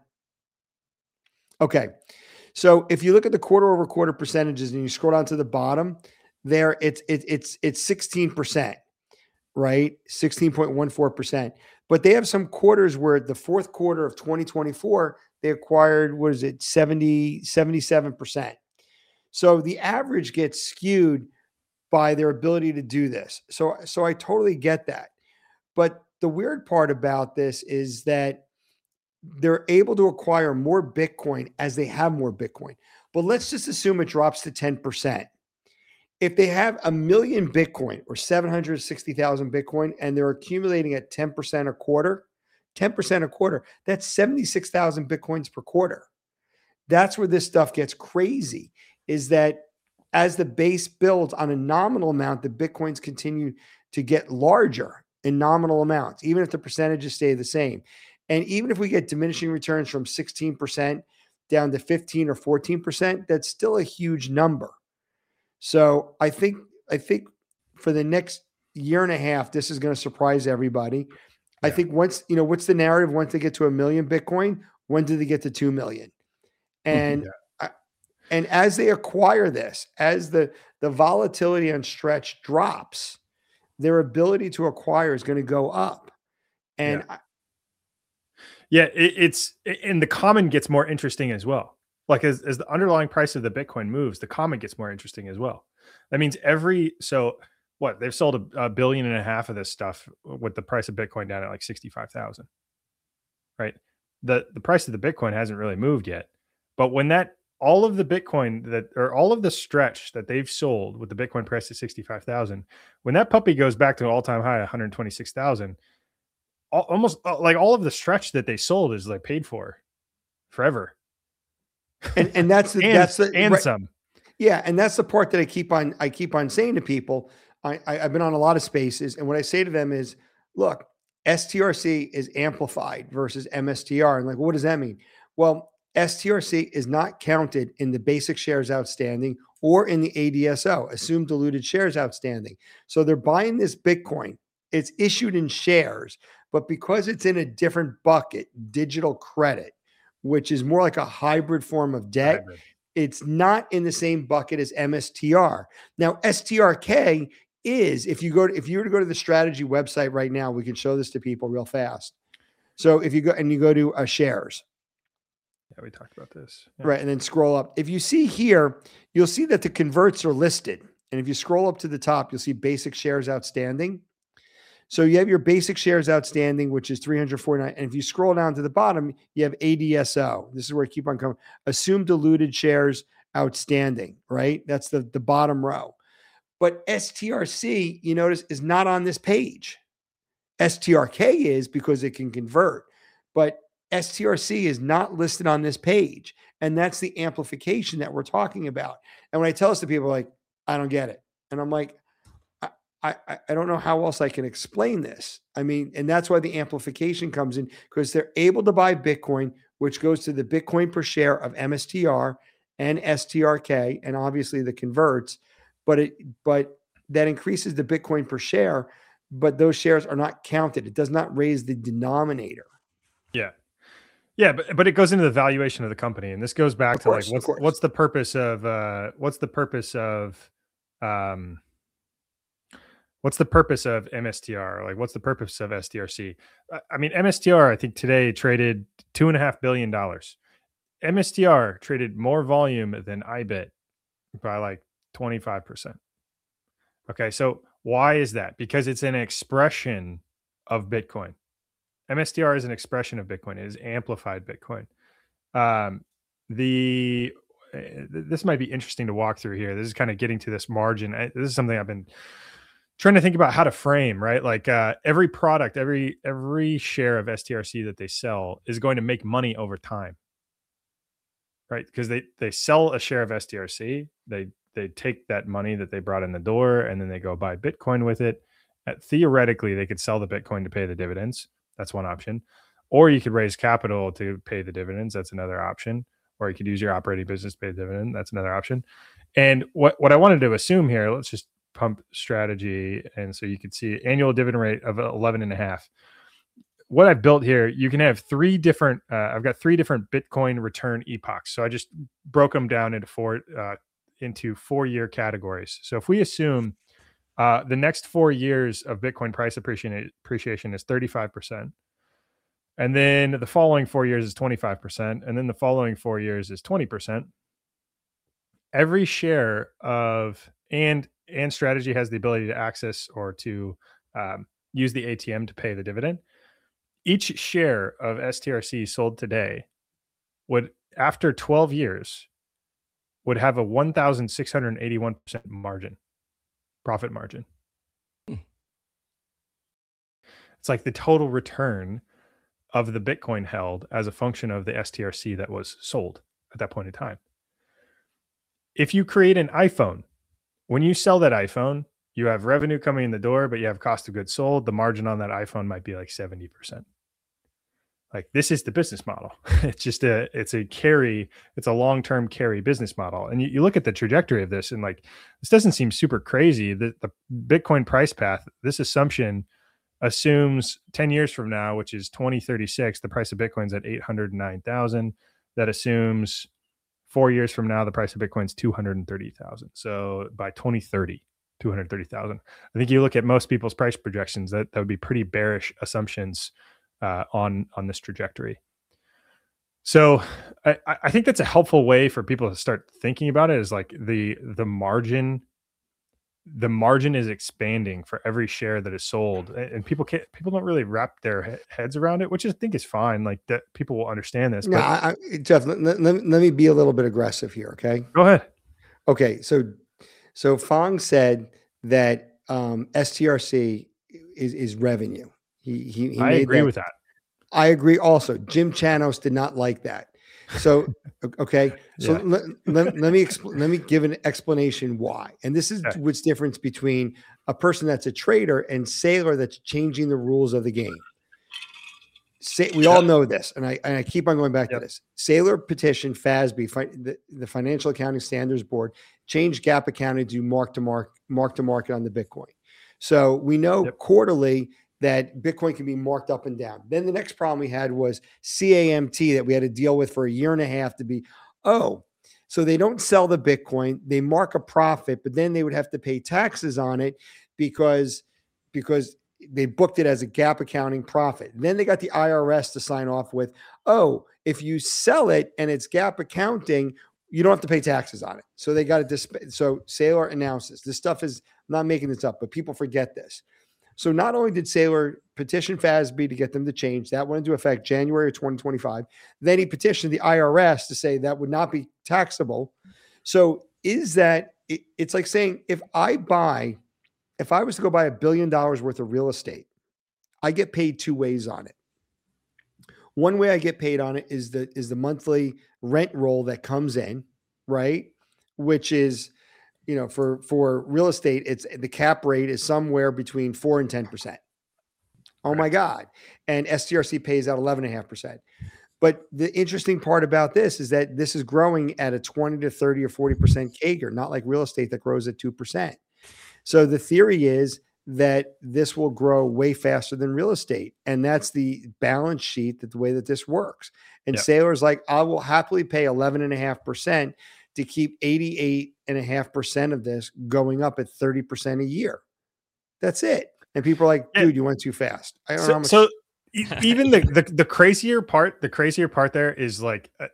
Okay. So if you look at the quarter over quarter percentages and you scroll down to the bottom there, it's, it, it's, it's sixteen percent, right? sixteen point one four percent. But they have some quarters where the fourth quarter of twenty twenty-four, they acquired, what is it? seventy, seventy-seven percent. So the average gets skewed by their ability to do this. So, so I totally get that. But the weird part about this is that they're able to acquire more Bitcoin as they have more Bitcoin. But let's just assume it drops to ten percent. If they have a million Bitcoin or seven hundred sixty thousand Bitcoin and they're accumulating at ten percent a quarter, ten percent a quarter, that's seventy-six thousand Bitcoins per quarter. That's where this stuff gets crazy, is that as the base builds on a nominal amount, the Bitcoins continue to get larger in nominal amounts, even if the percentages stay the same. And even if we get diminishing returns from sixteen percent down to fifteen or fourteen percent, that's still a huge number. So I think, I think for the next year and a half, this is going to surprise everybody. Yeah. I think once, you know, what's the narrative? Once they get to a million Bitcoin, when do they get to two million? And yeah. And as they acquire this, as the, the volatility on Stretch drops, their ability to acquire is going to go up. And yeah, I, yeah it, it's, it, and the common gets more interesting as well. Like as, as the underlying price of the Bitcoin moves, the common gets more interesting as well. That means every, so what, they've sold a, a billion and a half of this stuff with the price of Bitcoin down at like sixty-five thousand, right? The, the price of the Bitcoin hasn't really moved yet, but when that, all of the Bitcoin that, or all of the Stretch that they've sold with the Bitcoin price at sixty-five thousand, when that puppy goes back to an all-time high, one hundred twenty-six thousand, almost like all of the Stretch that they sold is like paid for forever. And, and that's the, and, that's the, and right, some, yeah. And that's the part that I keep on, I keep on saying to people. I, I I've been on a lot of spaces, and what I say to them is, look, S T R C is amplified versus M S T R. And like, what does that mean? Well, S T R C is not counted in the basic shares outstanding or in the A D S O, assumed diluted shares outstanding. So they're buying this Bitcoin. It's issued in shares, but because it's in a different bucket, digital credit, which is more like a hybrid form of debt, hybrid. It's not in the same bucket as M S T R. Now, S T R K is, if you go to, if you were to go to the strategy website right now, we can show this to people real fast. So if you go and you go to uh, shares. Yeah, we talked about this. Yeah. Right. And then scroll up. If you see here, you'll see that the converts are listed. And if you scroll up to the top, you'll see basic shares outstanding. So you have your basic shares outstanding, which is three hundred forty-nine. And if you scroll down to the bottom, you have A D S O. This is where I keep on coming. Assumed diluted shares outstanding, right? That's the, the bottom row. But S T R C, you notice, is not on this page. S T R K is because it can convert. But S T R C is not listed on this page. And that's the amplification that we're talking about. And when I tell this to people, like, I don't get it. And I'm like, I, I, I don't know how else I can explain this. I mean, and that's why the amplification comes in, because they're able to buy Bitcoin, which goes to the Bitcoin per share of M S T R and S T R K, and obviously the converts, but it, but that increases the Bitcoin per share, but those shares are not counted. It does not raise the denominator. Yeah. Yeah, but but it goes into the valuation of the company, and this goes back of to course, like what's what's the purpose of uh what's the purpose of um what's the purpose of M S T R? Like, what's the purpose of S T R C? I mean, M S T R I think today traded two and a half billion dollars. M S T R traded more volume than I B I T by like twenty-five percent. Okay, so why is that? Because it's an expression of Bitcoin. M S T R is an expression of Bitcoin. It is amplified Bitcoin. Um, the this might be interesting to walk through here. This is kind of getting to this margin. I, this is something I've been trying to think about how to frame, right? Like uh, every product, every every share of S T R C that they sell is going to make money over time, right? Because they they sell a share of S T R C, they they take that money that they brought in the door, and then they go buy Bitcoin with it. Uh, theoretically, they could sell the Bitcoin to pay the dividends. That's one option. Or you could raise capital to pay the dividends. That's another option. Or you could use your operating business to pay the dividend. That's another option. And what, what I wanted to assume here, let's just pump strategy. And so you could see annual dividend rate of eleven and a half. What I've built here, you can have three different, uh, I've got three different Bitcoin return epochs. So I just broke them down into four, uh, into four year categories. So if we assume uh, the next four years of Bitcoin price appreciation, appreciation is thirty-five percent. And then the following four years is twenty-five percent. And then the following four years is twenty percent. Every share of, and, and Strategy has the ability to access or to um, use the A T M to pay the dividend. Each share of S T R C sold today would, after twelve years, would have a one thousand six hundred eighty-one percent margin, profit margin. Hmm. It's like the total return of the Bitcoin held as a function of the S T R C that was sold at that point in time. If you create an iPhone, when you sell that iPhone, you have revenue coming in the door, but you have cost of goods sold. The margin on that iPhone might be like seventy percent. Like, this is the business model. It's just a, it's a carry, it's a long-term carry business model. And you, you look at the trajectory of this and like, this doesn't seem super crazy. The, the Bitcoin price path, this assumption assumes ten years from now, which is twenty thirty-six, the price of Bitcoin's at eight hundred nine thousand. That assumes four years from now, the price of Bitcoin's two hundred thirty thousand. So by twenty thirty, two hundred thirty thousand. I think you look at most people's price projections, that, that would be pretty bearish assumptions uh, on, on this trajectory. So I, I think that's a helpful way for people to start thinking about it, is like the, the margin, the margin is expanding for every share that is sold, and people can't, people don't really wrap their he- heads around it, which I think is fine. Like, that people will understand this. No, but I, I, Jeff, let, let, let me be a little bit aggressive here. Okay. Go ahead. Okay. So, so Fong said that um, S T R C is, is revenue. He, he, he I made agree that. with that. I agree. Also, Jim Chanos did not like that. So, okay. So Yeah. let, let, let me expl- let me give an explanation why. And this is Okay. what's difference between a person that's a trader and sailor that's changing the rules of the game. Say, we all know this, and I and I keep on going back Yep. to this. Sailor petitioned F A S B, fi- the, the Financial Accounting Standards Board, changed gap accounting to mark to mark mark to market on the Bitcoin. So we know Yep. quarterly that Bitcoin can be marked up and down. Then the next problem we had was C A M T that we had to deal with for a year and a half to be, oh, so they don't sell the Bitcoin, they mark a profit, but then they would have to pay taxes on it because, because they booked it as a gap accounting profit. Then they got the I R S to sign off with, oh, if you sell it and it's gap accounting, you don't have to pay taxes on it. So they got to disp- so Sailor announces this stuff is, I'm not making this up, but people forget this. So not only did Sailor petition F A S B to get them to change, that went into effect January of twenty twenty-five. Then he petitioned the I R S to say that would not be taxable. So is that, it, it's like saying, if I buy, if I was to go buy a billion dollars worth of real estate, I get paid two ways on it. One way I get paid on it is the, is the monthly rent roll that comes in, right? Which is, you know, for, for real estate, it's the cap rate is somewhere between four and ten percent. Oh my God. And S T R C pays out eleven and a half percent. But the interesting part about this is that this is growing at a twenty to thirty or forty percent C A G R, not like real estate that grows at two percent. So the theory is that this will grow way faster than real estate. And that's the balance sheet, that the way that this works. And Yep. Sailor's like, I will happily pay eleven and a half percent to keep eighty-eight and a half percent of this going up at thirty percent a year. That's it. And people are like, dude, Yeah. you went too fast. I don't know So, how much. so e- even the, the the crazier part, the crazier part there is like uh,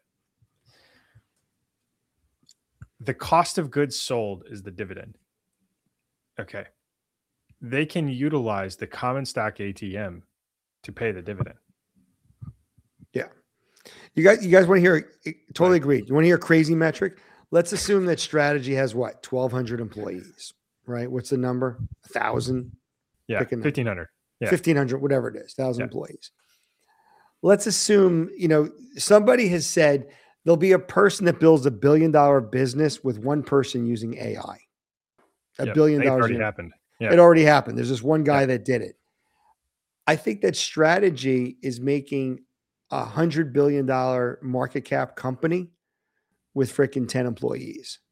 the cost of goods sold is the dividend. Okay. They can utilize the common stock A T M to pay the dividend. Yeah. You guys, you guys want to hear, totally Right. agreed. You want to hear a crazy metric? Let's assume that Strategy has what? twelve hundred employees, right? What's the number? A thousand, Yeah, Pick a number. fifteen hundred. Yeah. fifteen hundred, whatever it is, thousand Yeah. employees. Let's assume, you know, somebody has said there'll be a person that builds a billion dollar business with one person using A I. A Yep, billion It dollars. already in- happened. Yeah. It already happened. There's this one guy that did it. I think that Strategy is making a hundred billion dollar market cap company with freaking ten employees.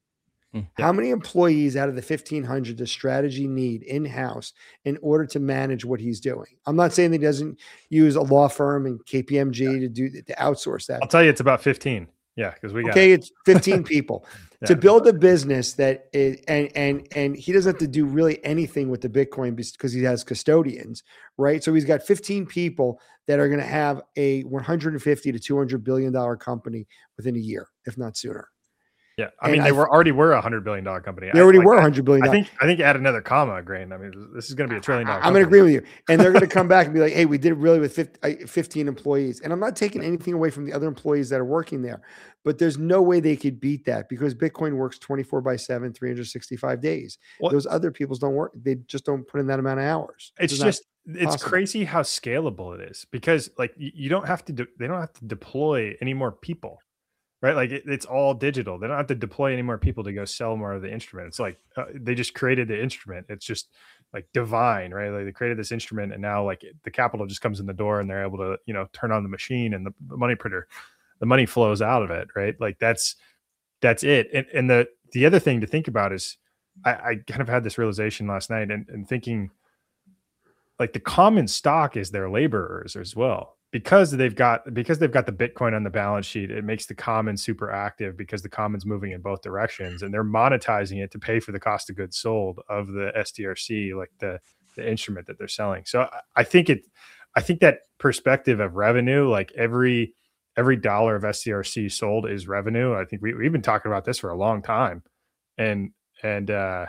Hmm. How many employees out of the fifteen hundred does Strategy need in-house in order to manage what he's doing? I'm not saying that he doesn't use a law firm and K P M G Yeah. to do to outsource that. I'll tell you, it's about fifteen. Yeah, because we got Okay, it. it's fifteen people Yeah. to build a business that is, and and and he doesn't have to do really anything with the Bitcoin because he has custodians, right? So he's got fifteen people that are going to have a one hundred fifty to two hundred billion dollar company within a year, if not sooner. Yeah, I And mean, they I- were already were a hundred billion dollar company. They I- already like, were I- one hundred billion I dollars. think I think add another comma, Grain. I mean, this is going to be a trillion dollar. I'm going to agree with you. And they're going to come back and be like, hey, we did it really with fifteen employees. And I'm not taking anything away from the other employees that are working there, but there's no way they could beat that because Bitcoin works twenty-four by seven, three hundred sixty-five days. Well- Those other people's don't work. They just don't put in that amount of hours. It's not just it's possible. crazy how scalable it is because like you, you don't have to de- they don't have to deploy any more people, right? Like it, it's all digital. They don't have to deploy any more people to go sell more of the instrument. It's like uh, they just created the instrument. It's just like divine, right? Like they created this instrument and now like it, the capital just comes in the door and they're able to, you know, turn on the machine and the, the money printer, the money flows out of it, right? Like that's that's it. And, and the the other thing to think about is I, I kind of had this realization last night and, and thinking like the common stock is their laborers as well because they've got because they've got the Bitcoin on the balance sheet. It makes the common super active because the common's moving in both directions and they're monetizing it to pay for the cost of goods sold of the S T R C, like the the instrument that they're selling. So I, I think it I think that perspective of revenue, like every every dollar of S T R C sold is revenue. I think we, we've been talking about this for a long time. And and uh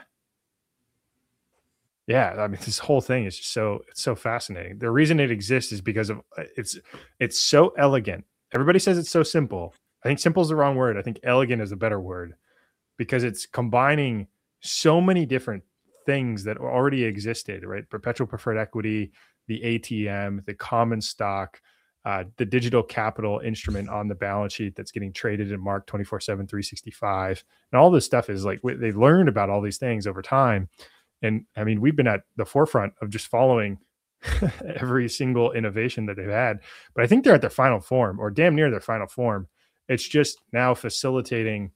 yeah, I mean, this whole thing is just so it's so fascinating. The reason it exists is because of it's it's so elegant. Everybody says it's so simple. I think simple is the wrong word. I think elegant is a better word because it's combining so many different things that already existed, right? Perpetual preferred equity, the A T M, the common stock, uh, the digital capital instrument on the balance sheet that's getting traded and marked twenty-four seven, three sixty-five. And all this stuff is like they've learned about all these things over time. And I mean, we've been at the forefront of just following every single innovation that they've had. But I think they're at their final form or damn near their final form. It's just now facilitating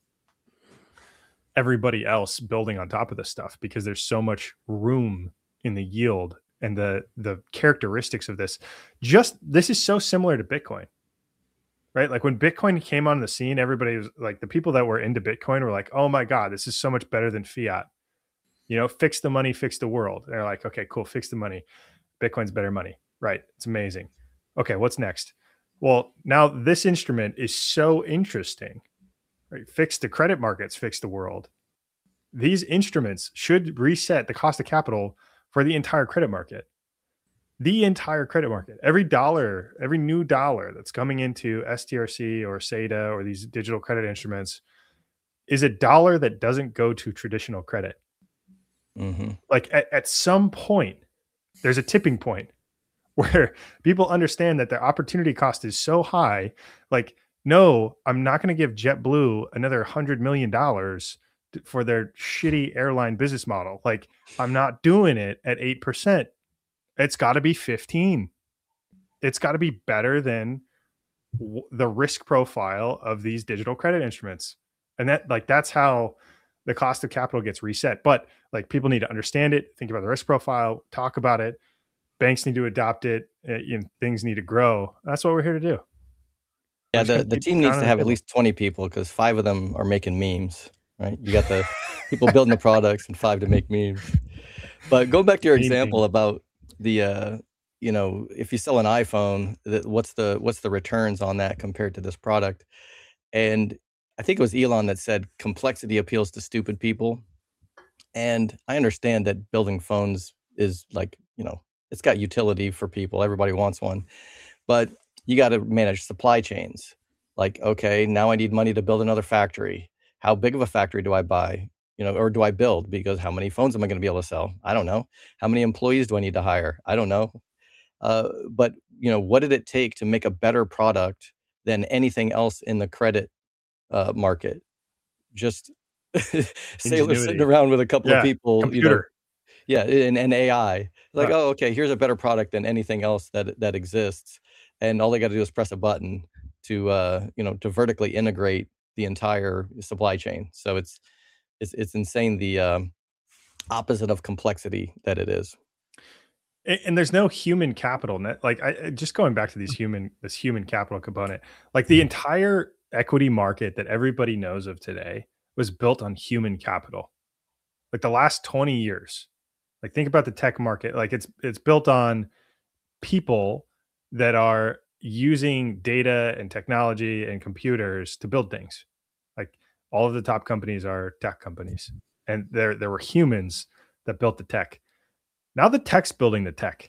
everybody else building on top of this stuff because there's so much room in the yield and the the characteristics of this. Just this is so similar to Bitcoin, right? Like when Bitcoin came on the scene, everybody was like, the people that were into Bitcoin were like, oh my God, this is so much better than fiat. You know, fix the money, fix the world. And they're like, okay, cool, fix the money. Bitcoin's better money, right? It's amazing. Okay, what's next? Well, now this instrument is so interesting, right? Fix the credit markets, fix the world. These instruments should reset the cost of capital for the entire credit market. The entire credit market. Every dollar, every new dollar that's coming into S T R C or S E D A or these digital credit instruments is a dollar that doesn't go to traditional credit. Mm-hmm. Like at, at some point, there's a tipping point where people understand that their opportunity cost is so high. Like, no, I'm not going to give JetBlue another hundred million dollars for their shitty airline business model. Like, I'm not doing it at eight percent. It's got to be fifteen. It's got to be better than w- the risk profile of these digital credit instruments. And that, like, that's how the cost of capital gets reset. But like, people need to understand it, think about the risk profile, talk about it. Banks need to adopt it. Uh, you know, things need to grow. That's what we're here to do. Yeah, We're just the, gonna the keep team needs pounding to the have at table. least twenty people because five of them are making memes, right? You got the people building the products and five to make memes. But go back to your Meme example thing. about the, uh, you know, if you sell an iPhone, that what's the what's the returns on that compared to this product? And I think it was Elon that said complexity appeals to stupid people. And I understand that building phones is like, you know, it's got utility for people. Everybody wants one. But you got to manage supply chains. Like, okay, now I need money to build another factory. How big of a factory do I buy? You know, or do I build? Because how many phones am I going to be able to sell? I don't know. How many employees do I need to hire? I don't know. Uh, but, you know, what did it take to make a better product than anything else in the credit uh, market? Just sailors sitting Ingenuity. around with a couple Yeah, of people, you know, computer. yeah, and, and A I. Like, Right. oh, okay, here's a better product than anything else that that exists, and all they got to do is press a button to, uh, you know, to vertically integrate the entire supply chain. So it's it's it's insane the um, opposite of complexity that it is. And, and there's no human capital net. Like I just going back to these human this human capital component. Like the entire equity market that everybody knows of today was built on human capital. Like the last twenty years. Like think about the tech market. Like it's it's built on people that are using data and technology and computers to build things. Like all of the top companies are tech companies, and there there were humans that built the tech. Now the tech's building the tech,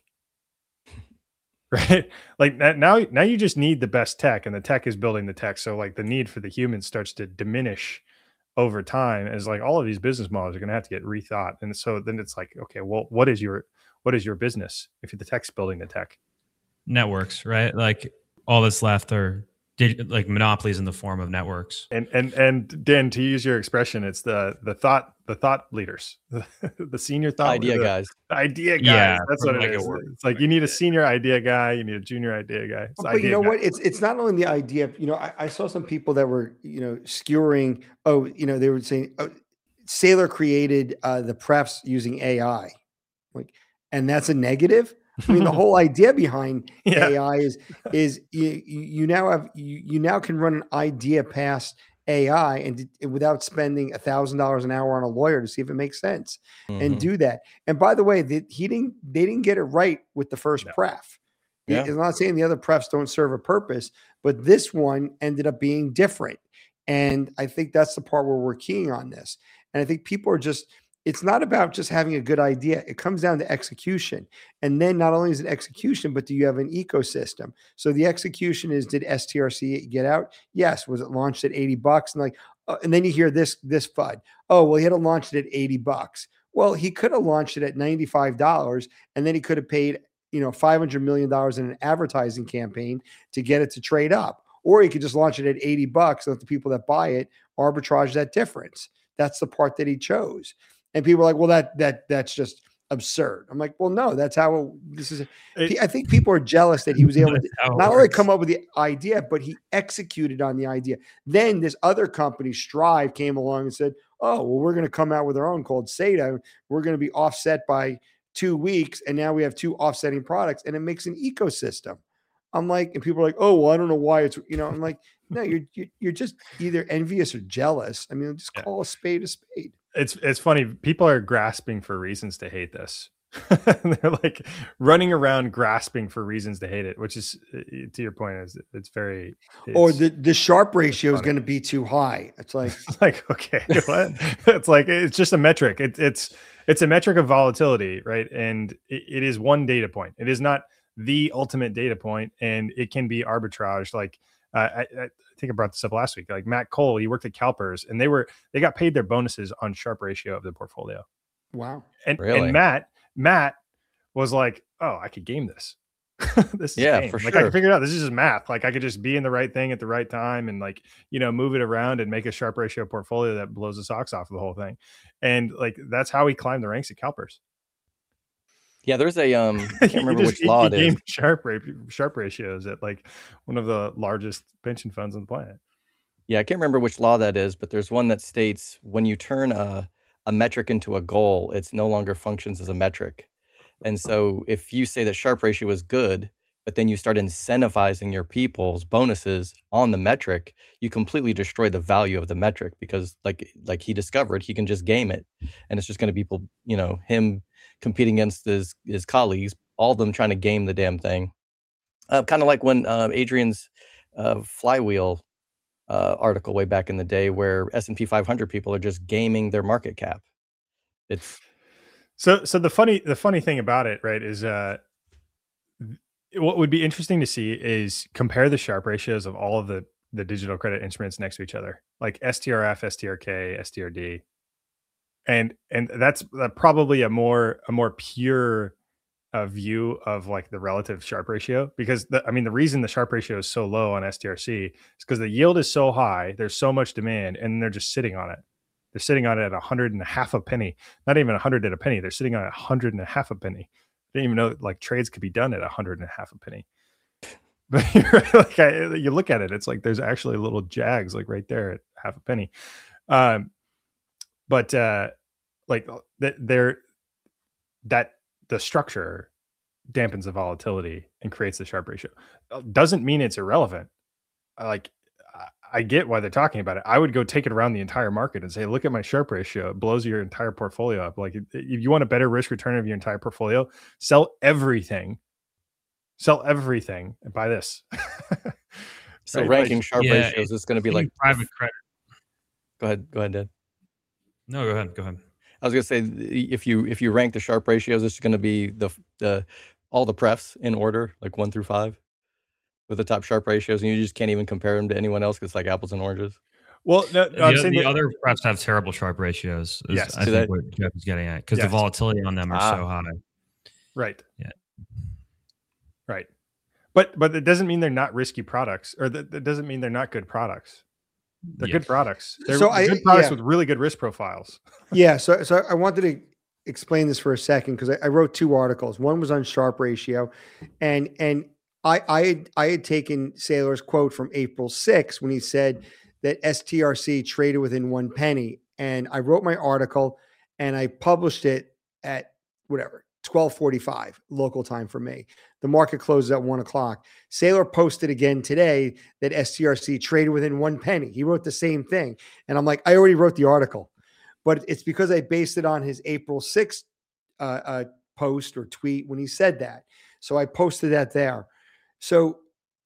right? Like now now you just need the best tech, and the tech is building the tech. So like the need for the humans starts to diminish over time, as like all of these business models are going to have to get rethought. And so then it's like, okay, well, what is your what is your business if the tech's building the tech? Networks, right? Like all that's left are dig- like monopolies in the form of networks. And and and Dan, to use your expression, it's the the thought the thought leaders, the senior thought Idea the, guys. the idea guys. Yeah, That's what it like is. it works. It's like you need a senior idea guy, you need a junior idea guy. It's But idea you know guy. what? It's it's not only the idea. You know, I, I saw some people that were you know skewering. Oh, you know, they were saying oh, Saylor created uh, the prefs using A I, like, and that's a negative. I mean, the whole idea behind Yeah. A I is is you you now have you, you now can run an idea past A I and, and without spending a thousand dollars an hour on a lawyer to see if it makes sense and Mhm. do that. And by the way, the, he didn't they didn't get it right with the first No. pref. Yeah. I'm not saying the other prefs don't serve a purpose, but this one ended up being different. And I think that's the part where we're keying on this. And I think people are just, it's not about just having a good idea. It comes down to execution. And then not only is it execution, but do you have an ecosystem? So the execution is, did S T R C get out? Yes. Was it launched at eighty bucks? And like, uh, and then you hear this, this F U D. Oh, well, he had to launch it at eighty bucks. Well, he could have launched it at ninety-five dollars and then he could have paid, you know, five hundred million dollars in an advertising campaign to get it to trade up. Or he could just launch it at eighty bucks and let the people that buy it arbitrage that difference. That's the part that he chose. And people are like, well, that that that's just absurd. I'm like, well, no, that's how it, this is. It- I think people are jealous that he was able to That's how it not only works. come up with the idea, but he executed on the idea. Then this other company, Strive, came along and said, oh, well, we're going to come out with our own called SATA. We're going to be offset by two weeks. And now we have two offsetting products and it makes an ecosystem. I'm like, and people are like, oh, well, I don't know why it's, you know, I'm like, no, you're, you're, you're just either envious or jealous. I mean, just Yeah. call a spade a spade. It's it's funny. People are grasping for reasons to hate this. They're like running around grasping for reasons to hate it, which is, uh, to your point, is it's very. It's, Or the, the Sharp ratio is funny. going to be too high. It's like, it's like okay, what? It's like it's just a metric. It, it's it's a metric of volatility, right? And it, it is one data point. It is not the ultimate data point, and it can be arbitraged. Like uh, I, I think I brought this up last week. Like Matt Cole, he worked at CalPERS, and they were they got paid their bonuses on Sharp ratio of the portfolio. wow. And Really? and Matt Matt was like, oh, I could game this. This is Yeah, game. for like I sure. can figure it out. This is just math. Like I could just be in the right thing at the right time and like, you know, move it around and make a Sharp ratio portfolio that blows the socks off of the whole thing. And like that's how he climbed the ranks at CalPERS. Yeah, there's a um I can't He remember just- which he- law he it is. gamed Sharp ra- Sharp ratios at like one of the largest pension funds on the planet. Yeah, I can't remember which law that is, but there's one that states when you turn a, a metric into a goal, it's no longer functions as a metric. And so if you say that Sharp ratio is good, but then you start incentivizing your people's bonuses on the metric, you completely destroy the value of the metric because like like he discovered, he can just game it. And it's just going to be people, you know, him competing against his, his colleagues, all of them trying to game the damn thing. Uh, kind of like when uh, Adrian's uh, flywheel uh, article way back in the day where S and P five hundred people are just gaming their market cap. It's So so the funny the funny thing about it, right, is uh what would be interesting to see is compare the Sharp ratios of all of the the digital credit instruments next to each other, like S T R F, S T R K, S T R D. And and that's uh, probably a more a more pure uh, view of like the relative Sharp ratio, because the, I mean the reason the Sharp ratio is so low on S T R C is because the yield is so high, there's so much demand, and they're just sitting on it. They're sitting on it at a hundred and a half a penny, not even a hundred at a penny. They're sitting on a hundred and a half a penny. I didn't even know like trades could be done at a hundred and a half a penny. But you're, like I, you look at it, it's like there's actually little jags like right there at half a penny. Um, but uh, like that there, that the structure dampens the volatility and creates the Sharpe ratio. Doesn't mean it's irrelevant. Like, I get why they're talking about it. I would go take it around the entire market and say, look at my Sharpe ratio. It blows your entire portfolio up. Like, if you want a better risk return of your entire portfolio, sell everything. Sell everything and buy this. So Right? ranking Like, Sharpe yeah, ratios is going to be like private credit. Go ahead, go ahead, Dad. No, go ahead, go ahead. I was going to say if you if you rank the Sharpe ratios, it's going to be the the all the prefs in order, like one through five, with the top Sharpe ratios, and you just can't even compare them to anyone else because it's like apples and oranges. well, no, no, The, I'm the saying that- other prefs have terrible Sharpe ratios. Is Yes. I Do think they? what Jeff is getting at, because Yes. the volatility on them are Ah. so high. right. Yeah. Right. But but it doesn't mean they're not risky products, or that, that doesn't mean they're not good products. They're Yeah. good products. They're, So they're I- good products yeah. with really good risk profiles. Yeah, so so I wanted to explain this for a second because I, I wrote two articles. One was on Sharpe ratio, and and I I had, I had taken Saylor's quote from April sixth when he said that S T R C traded within one penny, and I wrote my article and I published it at whatever twelve forty-five local time for me. The market closes at one o'clock. Saylor posted again today that S T R C traded within one penny. He wrote the same thing, and I'm like, I already wrote the article. But it's because I based it on his April sixth uh, uh, post or tweet when he said that. So I posted that there. So,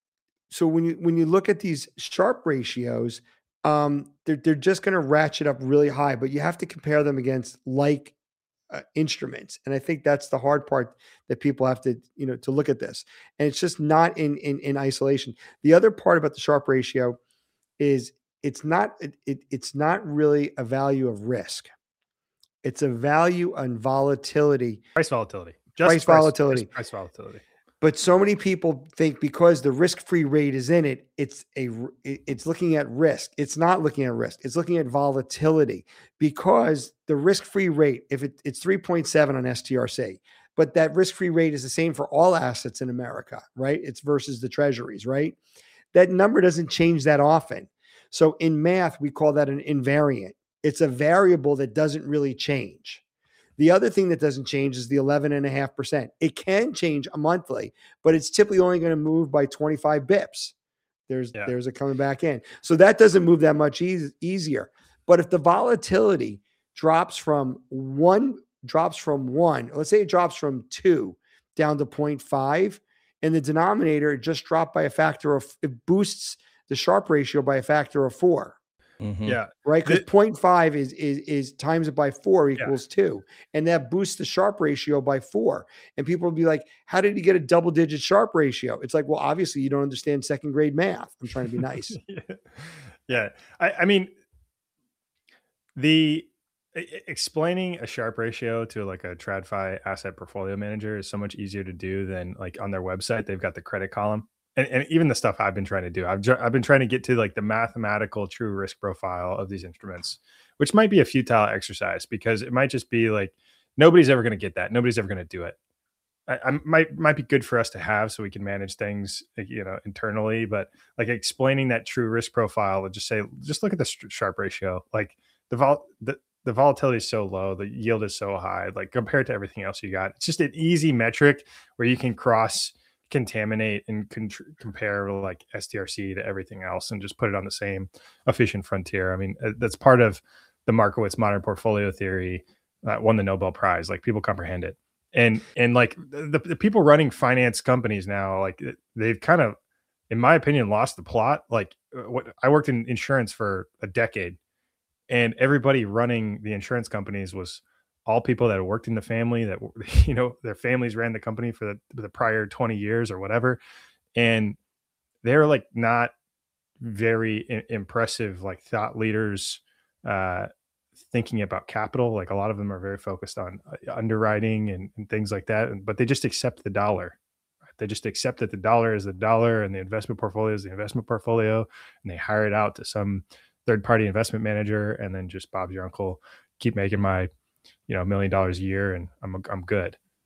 so when you when you look at these Sharpe ratios, um, they're they're just going to ratchet up really high. But you have to compare them against like uh, instruments, and I think that's the hard part that people have to you know to look at this. And it's just not in in in isolation. The other part about the Sharpe ratio is it's not it, it, it's not really a value of risk. It's a value on volatility, Price volatility. Just Price volatility. just price volatility. but so many people think because the risk-free rate is in it, it's a r- it- it's looking at risk. It's not looking at risk. It's looking at volatility because the risk-free rate, if it, it's three point seven on S T R C, but that risk-free rate is the same for all assets in America, right? It's versus the treasuries, right? That number doesn't change that often. So in math, we call that an invariant. It's a variable that doesn't really change. The other thing that doesn't change is the eleven and a half percent. It can change a monthly, but it's typically only going to move by twenty-five bips. There's, Yeah. there's a coming back in. So that doesn't move that much eas- easier. But if the volatility drops from one, drops from one, let's say it drops from two down to zero point five, and the denominator just dropped by a factor of, it boosts the Sharpe ratio by a factor of four, Mhm. Yeah. right? Because The- zero point five is, is, is times it by four equals two. And that boosts the Sharpe ratio by four. And people will be like, how did he get a double digit Sharpe ratio? It's like, well, obviously you don't understand second grade math. I'm trying to be nice. yeah. Yeah. I, I mean, the e- e- explaining a Sharpe ratio to like a TradFi asset portfolio manager is so much easier to do than like on their website. They've got the credit column. And, and even the stuff I've been trying to do, I've, ju- I've been trying to get to like the mathematical true risk profile of these instruments, which might be a futile exercise because it might just be like, nobody's ever going to get that. Nobody's ever going to do it. I, I might, might be good for us to have so we can manage things, like, you know, internally, but like explaining that true risk profile and just say, just look at the sh- Sharpe ratio. Like the vol, the, the volatility is so low, the yield is so high, like compared to everything else you got. It's just an easy metric where you can cross contaminate and con- compare like S T R C to everything else and just put it on the same efficient frontier. I mean, uh, that's part of the Markowitz modern portfolio theory that won the Nobel Prize. Like people comprehend it. And, and like the, the people running finance companies now, like they've kind of, in my opinion, lost the plot. Like what I worked in insurance for a decade and everybody running the insurance companies was all people that worked in the family that, you know, their families ran the company for the, the prior twenty years or whatever. And they're like not very I- impressive, like thought leaders, uh, thinking about capital. Like a lot of them are very focused on uh, underwriting and, and things like that. And, but they just accept the dollar. Right? They just accept that the dollar is the dollar and the investment portfolio is the investment portfolio. And they hire it out to some third party investment manager. And then just Bob's your uncle, keep making my, you know, a million dollars a year and I'm, I'm good.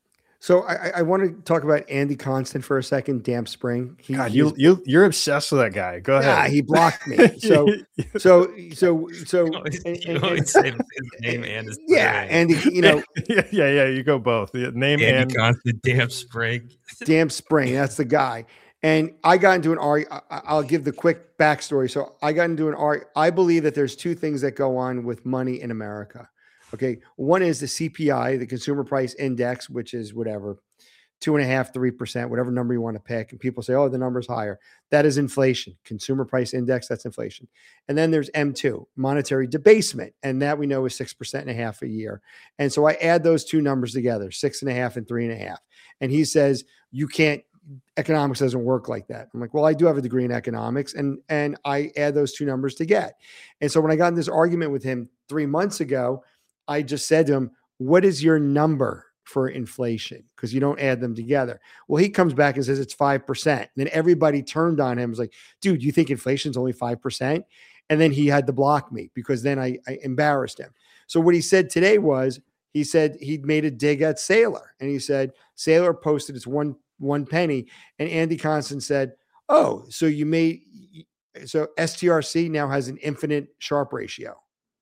So I, I want to talk about Andy Constant for a second. Damp Spring. He, God, you you you're obsessed with that guy. Go yeah, ahead. he blocked me. So so so so. You always, and- you and- always say his name and his yeah, name. Andy. You know, yeah, yeah, yeah. You go both. The name Andy and Constant, Damp Spring. Damp Spring. That's the guy. And I got into an argument. I'll give the quick backstory. So I got into an argument. I believe that there's two things that go on with money in America. Okay. One is the C P I, the Consumer Price Index, which is whatever, two and a half, three percent, whatever number you want to pick. And people say, oh, the number's higher. That is inflation. Consumer Price Index, that's inflation. And then there's M two, monetary debasement. And that we know is six percent and a half a year. And so I add those two numbers together, six and a half and three and a half. And he says, you can't, economics doesn't work like that. I'm like, well, I do have a degree in economics, and and I add those two numbers to get. And so when I got in this argument with him three months ago, I just said to him, what is your number for inflation? Because you don't add them together. Well, he comes back and says it's five percent. And then everybody turned on him. It was like, dude, you think inflation is only five percent? And then he had to block me because then I, I embarrassed him. So what he said today was, he said he'd made a dig at Saylor. And he said, Saylor posted its one one penny. And Andy Constant said, oh, so you made, so S T R C now has an infinite Sharpe ratio.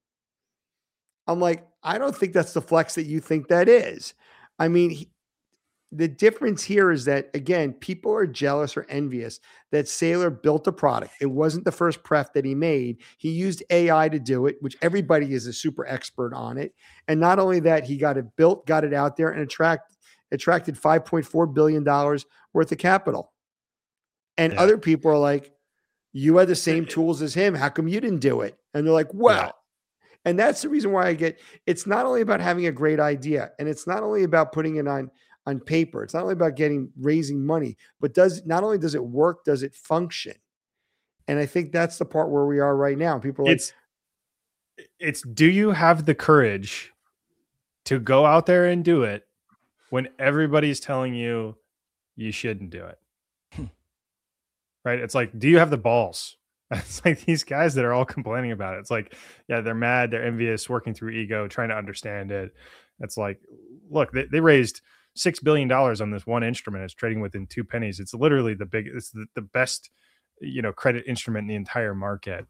I'm like, I don't think that's the flex that you think that is. I mean, he, the difference here is that, again, people are jealous or envious that Saylor built a product. It wasn't the first pref that he made. He used A I to do it, which everybody is a super expert on it. And not only that, he got it built, got it out there, and attract, attracted five point four billion dollars worth of capital. And Yeah. other people are like, you had the same tools as him. How come you didn't do it? And they're like, well, Yeah. and that's the reason why I get, it's not only about having a great idea, and it's not only about putting it on, on paper. It's not only about getting, raising money, but does, not only does it work, does it function? And I think that's the part where we are right now. People are like, it's it's do you have the courage to go out there and do it when everybody's telling you you shouldn't do it? Right? It's like, do you have the balls? It's like these guys that are all complaining about it. It's like, yeah, they're mad, they're envious, working through ego, trying to understand it. It's like, look, they, they raised six billion dollars on this one instrument. It's trading within two pennies. It's literally the big, it's the, the best, you know, credit instrument in the entire market.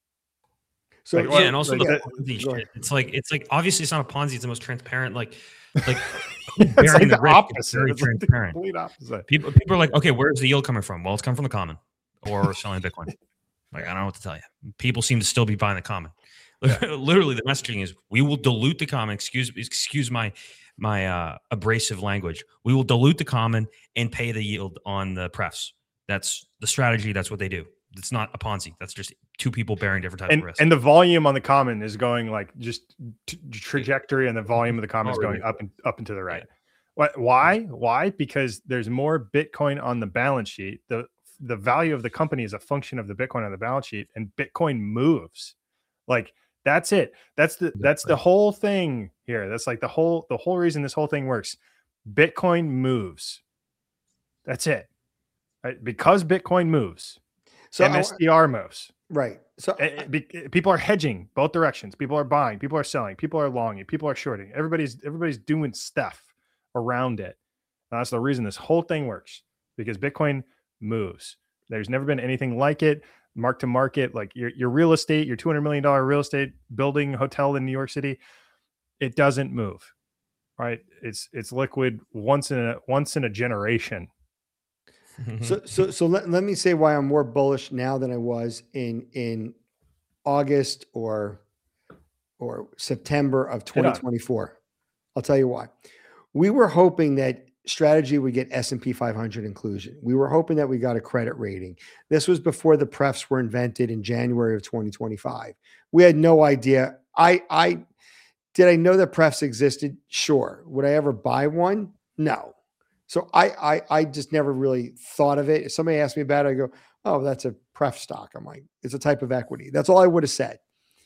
so, Like, Yeah, or- and also like the that- Ponzi go ahead. shit. It's like it's like obviously it's not a Ponzi. It's the most transparent. Like like It's bearing like the the risk is opposite. very It's like the transparent. complete opposite. People people are like, okay, where's the yield coming from? Well, it's coming from the common or selling Bitcoin. Like I don't know what to tell you. People seem to still be buying the common. Literally, the messaging is, we will dilute the common. Excuse excuse my my uh, abrasive language. We will dilute the common and pay the yield on the prefs. That's the strategy. That's what they do. It's not a Ponzi. That's just two people bearing different types And, of risk. and the volume on the common is going like just t- trajectory, and the volume of the common is Oh, going really? up and up and to the right. What? Why? Why? Because there's more Bitcoin on the balance sheet. The the value of the company is a function of the Bitcoin on the balance sheet, and Bitcoin moves. Like that's it. That's the that's the whole thing here. That's like the whole the whole reason this whole thing works. Bitcoin moves. That's it. Right? Because Bitcoin moves. so I- M S T R moves. right. So Eh, eh, be- eh, people are hedging both directions. People are buying, people are selling, people are longing, people are shorting. Everybody's everybody's doing stuff around it. And that's the reason this whole thing works, because Bitcoin moves. There's never been anything like it. Mark to market, like your your real estate, your two hundred million dollars real estate building hotel in New York City, it doesn't move. Right? It's it's liquid once in a once in a generation. So, so, so let, let me say why I'm more bullish now than I was in, in August or, or September of Hit on. twenty twenty-four. I'll tell you why. We were hoping that Strategy would get S and P five hundred inclusion. We were hoping that we got a credit rating. This was before the prefs were invented in January of twenty twenty-five. We had no idea. I, I, did I know that prefs existed? Sure. Would I ever buy one? No. So I, I, I just never really thought of it. If somebody asked me about it, I go, oh, that's a pref stock. I'm like, it's a type of equity. That's all I would have said.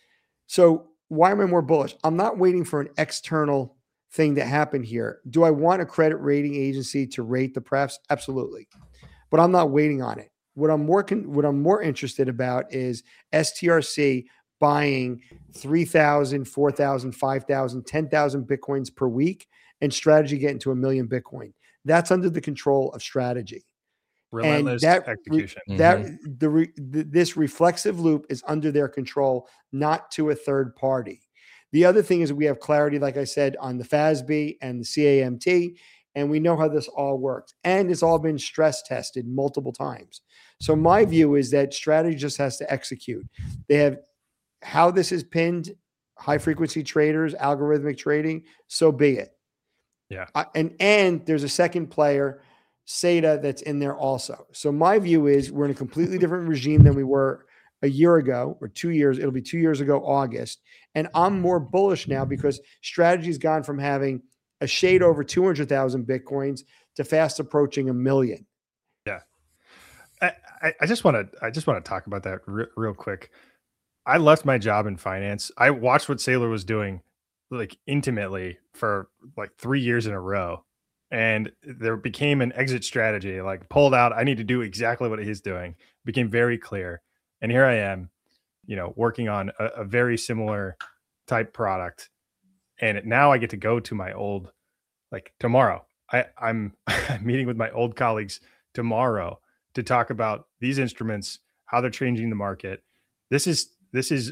So why am I more bullish? I'm not waiting for an external thing to happen here. Do I want a credit rating agency to rate the prefs? Absolutely. But I'm not waiting on it. What I'm more, con- what I'm more interested about is S T R C buying three thousand, four thousand, five thousand, ten thousand Bitcoins per week, and Strategy getting to a million Bitcoin. That's under the control of strategy. Relentless and that, execution. Re, that mm-hmm. the, re, the this reflexive loop is under their control, not to a third party. The other thing is we have clarity, like I said, on the F A S B and the C A M T, and we know how this all works. And it's all been stress tested multiple times. So my view is that strategy just has to execute. They have how this is pinned, high frequency traders, algorithmic trading, so be it. Yeah. Uh, and and there's a second player, SATA, that's in there also. So my view is we're in a completely different regime than we were a year ago or two years. It'll be two years ago, August. And I'm more bullish now because strategy's gone from having a shade over two hundred thousand Bitcoins to fast approaching a million. Yeah. I, I, I just want to, I just want to talk about that re- real quick. I left my job in finance. I watched what Saylor was doing like intimately for like three years in a row. And there became an exit strategy, like pulled out. I need to do exactly what he's doing. It became very clear. And here I am, you know, working on a, a very similar type product. And it, now I get to go to my old, like tomorrow, I, I'm meeting with my old colleagues tomorrow to talk about these instruments, how they're changing the market. This is, this is,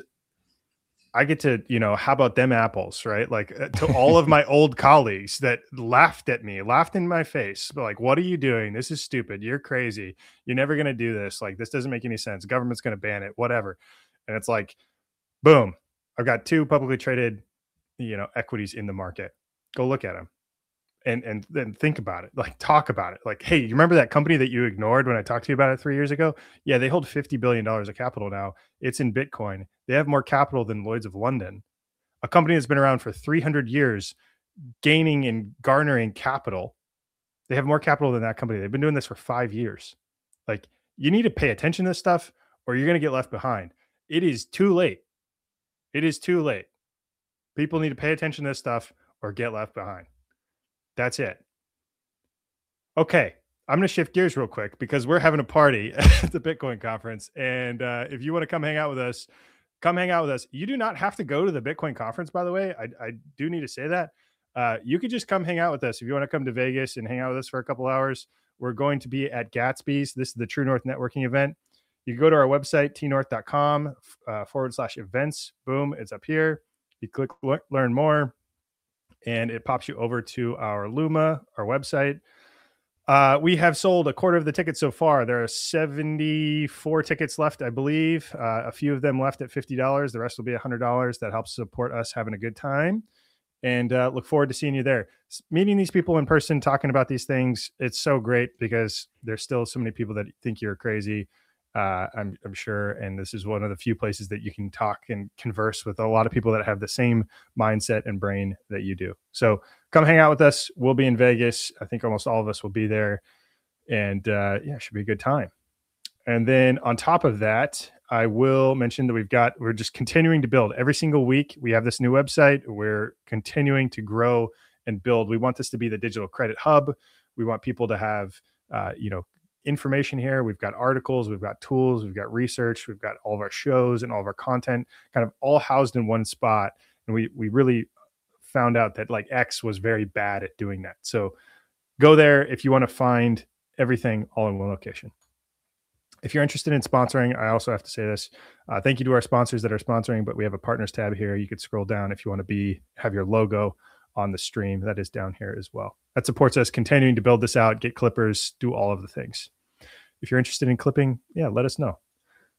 I get to, you know, how about them apples, right? Like uh, to all of my old colleagues that laughed at me, laughed in my face, but like, what are you doing? This is stupid. You're crazy. You're never going to do this. Like, this doesn't make any sense. Government's going to ban it, whatever. And it's like, boom, I've got two publicly traded, you know, equities in the market. Go look at them and, and then think about it, like talk about it. Like, hey, you remember that company that you ignored when I talked to you about it three years ago? Yeah, they hold fifty billion dollars of capital now. It's in Bitcoin. They have more capital than Lloyd's of London, a company that's been around for three hundred years, gaining and garnering capital. They have more capital than that company. They've been doing this for five years. Like, you need to pay attention to this stuff or you're going to get left behind. It is too late. It is too late. People need to pay attention to this stuff or get left behind. That's it. Okay. I'm going to shift gears real quick because we're having a party at the Bitcoin conference. And uh, if you want to come hang out with us, come hang out with us. You do not have to go to the Bitcoin conference, by the way. I, I do need to say that. Uh, you could just come hang out with us. If you want to come to Vegas and hang out with us for a couple hours, we're going to be at Gatsby's. This is the True North networking event. You can go to our website, t north dot com uh, forward slash events. Boom, it's up here. You click le- learn more, and it pops you over to our Luma, our website. Uh, we have sold a quarter of the tickets so far. There are seventy-four tickets left, I believe. Uh, a few of them left at fifty dollars. The rest will be one hundred dollars. That helps support us having a good time. And uh, look forward to seeing you there. Meeting these people in person, talking about these things, it's so great because there's still so many people that think you're crazy. Uh, I'm, I'm sure. And this is one of the few places that you can talk and converse with a lot of people that have the same mindset and brain that you do. So come hang out with us. We'll be in Vegas. I think almost all of us will be there. And uh, yeah, it should be a good time. And then on top of that, I will mention that we've got, we're just continuing to build every single week. We have this new website. We're continuing to grow and build. We want this to be the digital credit hub. We want people to have, uh, you know, information here. We've got articles, we've got tools, we've got research, we've got all of our shows and all of our content kind of all housed in one spot. And we we really found out that like X was very bad at doing that. So go there if you want to find everything all in one location. If you're interested in sponsoring, I also have to say this. Uh, thank you to our sponsors that are sponsoring, but we have a partners tab here. You could scroll down if you want to be have your logo on the stream. That is down here as well. That supports us continuing to build this out, get clippers, do all of the things. If you're interested in clipping, yeah, let us know.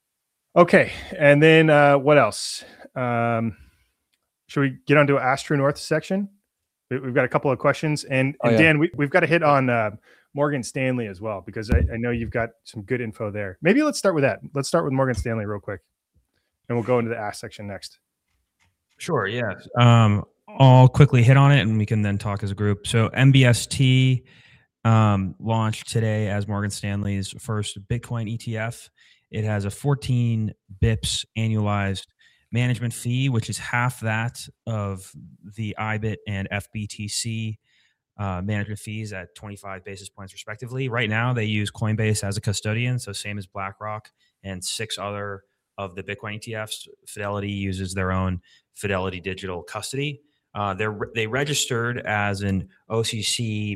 Okay, and then uh, what else? Um, should we get on to Ask True North section? We, we've got a couple of questions. And, oh, and yeah. Dan, we, we've got to hit on uh, Morgan Stanley as well, because I, I know you've got some good info there. Maybe let's start with that. Let's start with Morgan Stanley real quick, and we'll go into the Ask section next. Sure, yeah. Um, I'll quickly hit on it, and we can then talk as a group. So M B S T um, launched today as Morgan Stanley's first Bitcoin E T F. It has a fourteen bips annualized management fee, which is half that of the I B I T and F B T C uh, management fees at twenty-five basis points respectively. Right now, they use Coinbase as a custodian, so same as BlackRock and six other of the Bitcoin E T Fs. Fidelity uses their own Fidelity Digital Custody. Uh, they're they registered as an O C C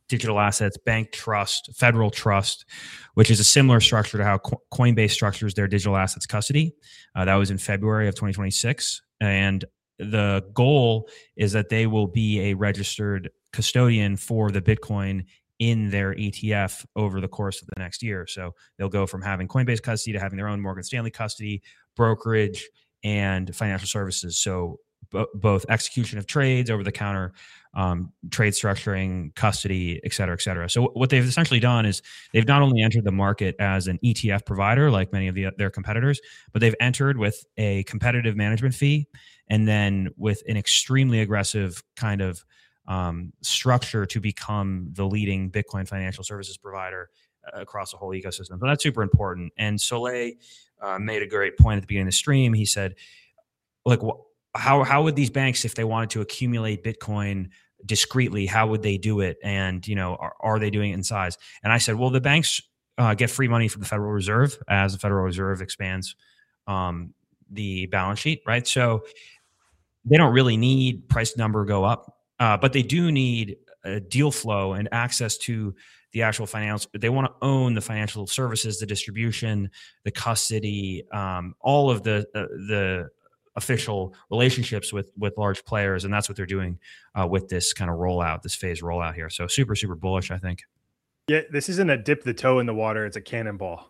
digital assets, bank trust, federal trust, which is a similar structure to how Co- Coinbase structures their digital assets custody. Uh, that was in February of twenty twenty-six. And the goal is that they will be a registered custodian for the Bitcoin in their E T F over the course of the next year. So they'll go from having Coinbase custody to having their own Morgan Stanley custody, brokerage, and financial services. So b- both execution of trades, over the counter um, trade structuring, custody, et cetera, et cetera. So what they've essentially done is they've not only entered the market as an E T F provider like many of the, their competitors, but they've entered with a competitive management fee and then with an extremely aggressive kind of um, structure to become the leading Bitcoin financial services provider uh, across the whole ecosystem. So that's super important. And Soleil uh, made a great point at the beginning of the stream. He said, like, wh- how how would these banks, if they wanted to accumulate Bitcoin discreetly, how would they do it? And, you know, are, are they doing it in size? And I said, well, the banks uh, get free money from the Federal Reserve as the Federal Reserve expands um, the balance sheet, right? So they don't really need price number go up. Uh, but they do need a deal flow and access to the actual financial. They want to own the financial services, the distribution, the custody, um, all of the uh, the official relationships with with large players, and that's what they're doing uh, with this kind of rollout, this phase rollout here. So super, super bullish, I think. Yeah, this isn't a dip the toe in the water; it's a cannonball.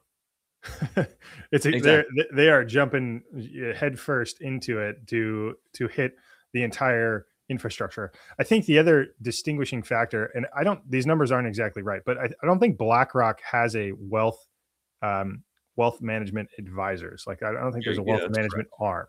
it's a, Exactly. they're, they are jumping head first into it to to hit the entire infrastructure. I think the other distinguishing factor, and I don't, these numbers aren't exactly right, but I, I don't think BlackRock has a wealth um, wealth management advisors. Like I don't think there's a wealth Yeah, management arm.